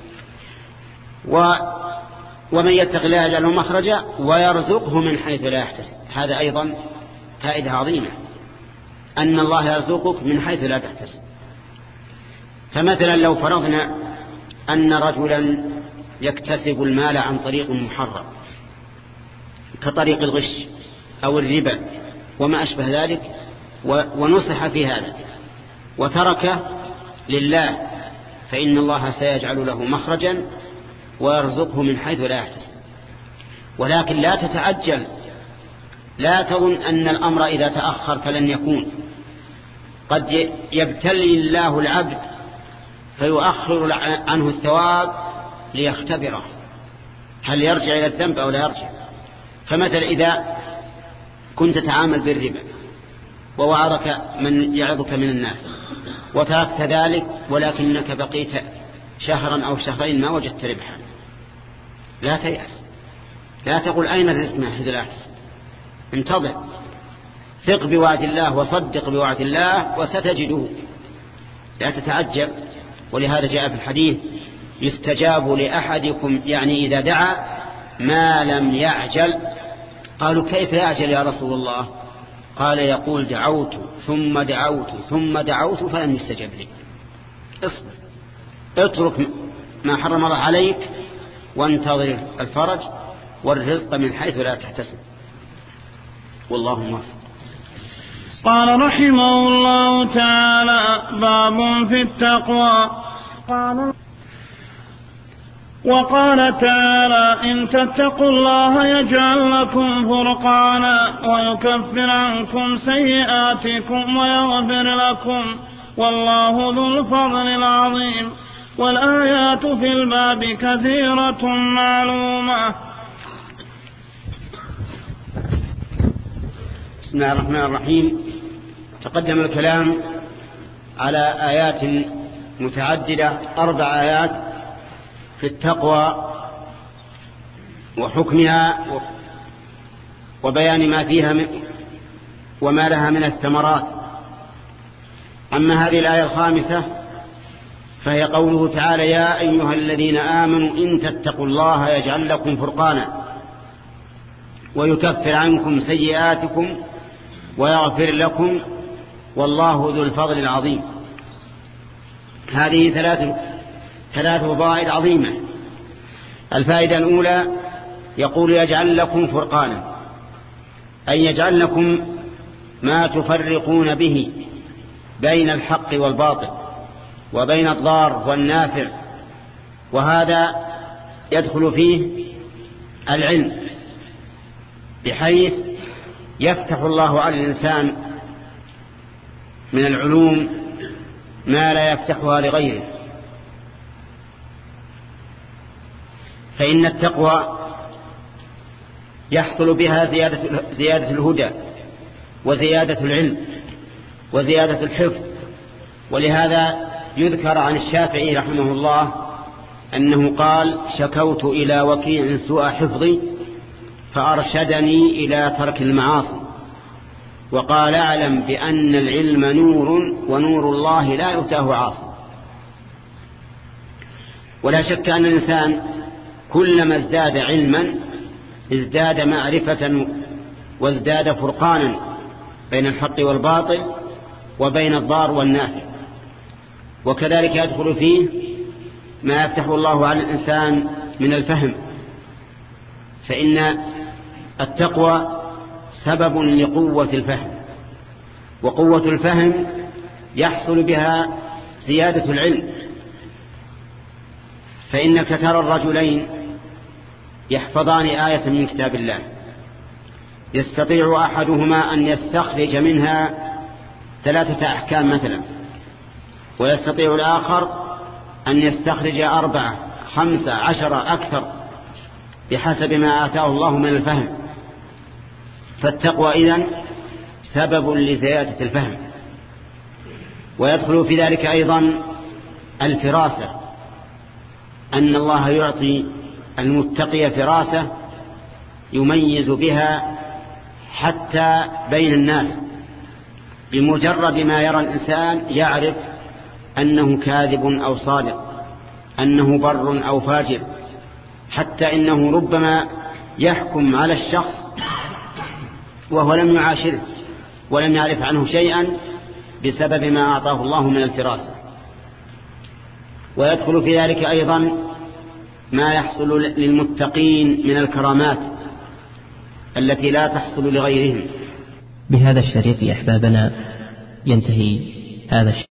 ومن يتق الله يجعل له مخرجا ويرزقه من حيث لا يحتسب. هذا أيضا فائدة عظيمة، أن الله يرزقك من حيث لا تحتسب. فمثلا لو فرضنا أن رجلا يكتسب المال عن طريق محرم كطريق الغش أو الربا وما أشبه ذلك، ونصح في هذا وترك لله، فإن الله سيجعل له مخرجا ويرزقه من حيث لا يحتسب. ولكن لا تتعجل، لا تظن أن الأمر إذا تأخر فلن يكون. قد يبتلي الله العبد فيؤخر عنه الثواب ليختبره هل يرجع إلى الذنب أو لا يرجع. فمثلا إذا كنت تعامل بالربا ووعظك من يعظك من الناس وتركت ذلك ولكنك بقيت شهرا أو شهرين ما وجدت ربحا، لا تيأس، لا تقول أين الرزق من حيث لا يحتسب، انتظر، ثق بوعد الله وصدق بوعد الله وستجده، لا تتعجب. ولهذا جاء في الحديث يستجاب لأحدكم يعني إذا دعا ما لم يعجل. قالوا كيف يعجل يا رسول الله؟ قال يقول دعوت ثم دعوت ثم دعوت فلم يستجب لي. اصبر، اترك ما حرم الله عليك وانتظر الفرج والرزق من حيث لا تحتسب. والله موفق. قال رحمه الله تعالى: باب في التقوى. وقال تعالى: إن تتقوا الله يجعل لكم فرقانا ويكفر عنكم سيئاتكم ويغفر لكم والله ذو الفضل العظيم. والآيات في الباب كثيرة معلومة. بسم الله الرحمن الرحيم. تقدم الكلام على آيات متعددة، 4 آيات في التقوى وحكمها وبيان ما فيها وما لها من الثمرات. أما هذه الآية 5 فهي قوله تعالى: يا أيها الذين آمنوا إن تتقوا الله يجعل لكم فرقانا ويكفر عنكم سيئاتكم ويغفر لكم والله ذو الفضل العظيم. هذه ثلاث فوائد عظيمة. الفائدة الأولى يقول يجعل لكم فرقانا، أي يجعل لكم ما تفرقون به بين الحق والباطل وبين الضار والنافع، وهذا يدخل فيه العلم، بحيث يفتح الله على الإنسان من العلوم ما لا يفتحها لغيره. فإن التقوى يحصل بها زيادة الهدى وزيادة العلم وزيادة الحفظ. ولهذا يذكر عن الشافعي رحمه الله أنه قال: شكوت إلى وكيع سوء حفظي فأرشدني إلى ترك المعاصي. وقال: أعلم بأن العلم نور ونور الله لا يؤتاه عاصي. ولا شك أن الإنسان كلما ازداد علما ازداد معرفة وازداد فرقانا بين الحق والباطل وبين الضار والنافع. وكذلك يدخل فيه ما يفتح الله على الإنسان من الفهم، فإن التقوى سبب لقوة الفهم، وقوة الفهم يحصل بها زيادة العلم. فإنك ترى الرجلين يحفظان آية من كتاب الله، يستطيع أحدهما أن يستخرج منها 3 أحكام مثلا، ويستطيع الآخر أن يستخرج 4 5 10 أكثر بحسب ما آتاه الله من الفهم. فالتقوى إذن سبب لزيادة الفهم. ويدخل في ذلك أيضا الفراسة، أن الله يعطي المتقي فراسة يميز بها حتى بين الناس، بمجرد ما يرى الإنسان يعرف أنه كاذب أو صادق، أنه بر أو فاجر، حتى إنه ربما يحكم على الشخص وهو لم يعاشره ولم يعرف عنه شيئا بسبب ما أعطاه الله من الفراسة. ويدخل في ذلك أيضا ما يحصل للمتقين من الكرامات التي لا تحصل لغيرهم. بهذا الشريط أحبابنا ينتهي هذا الشريط.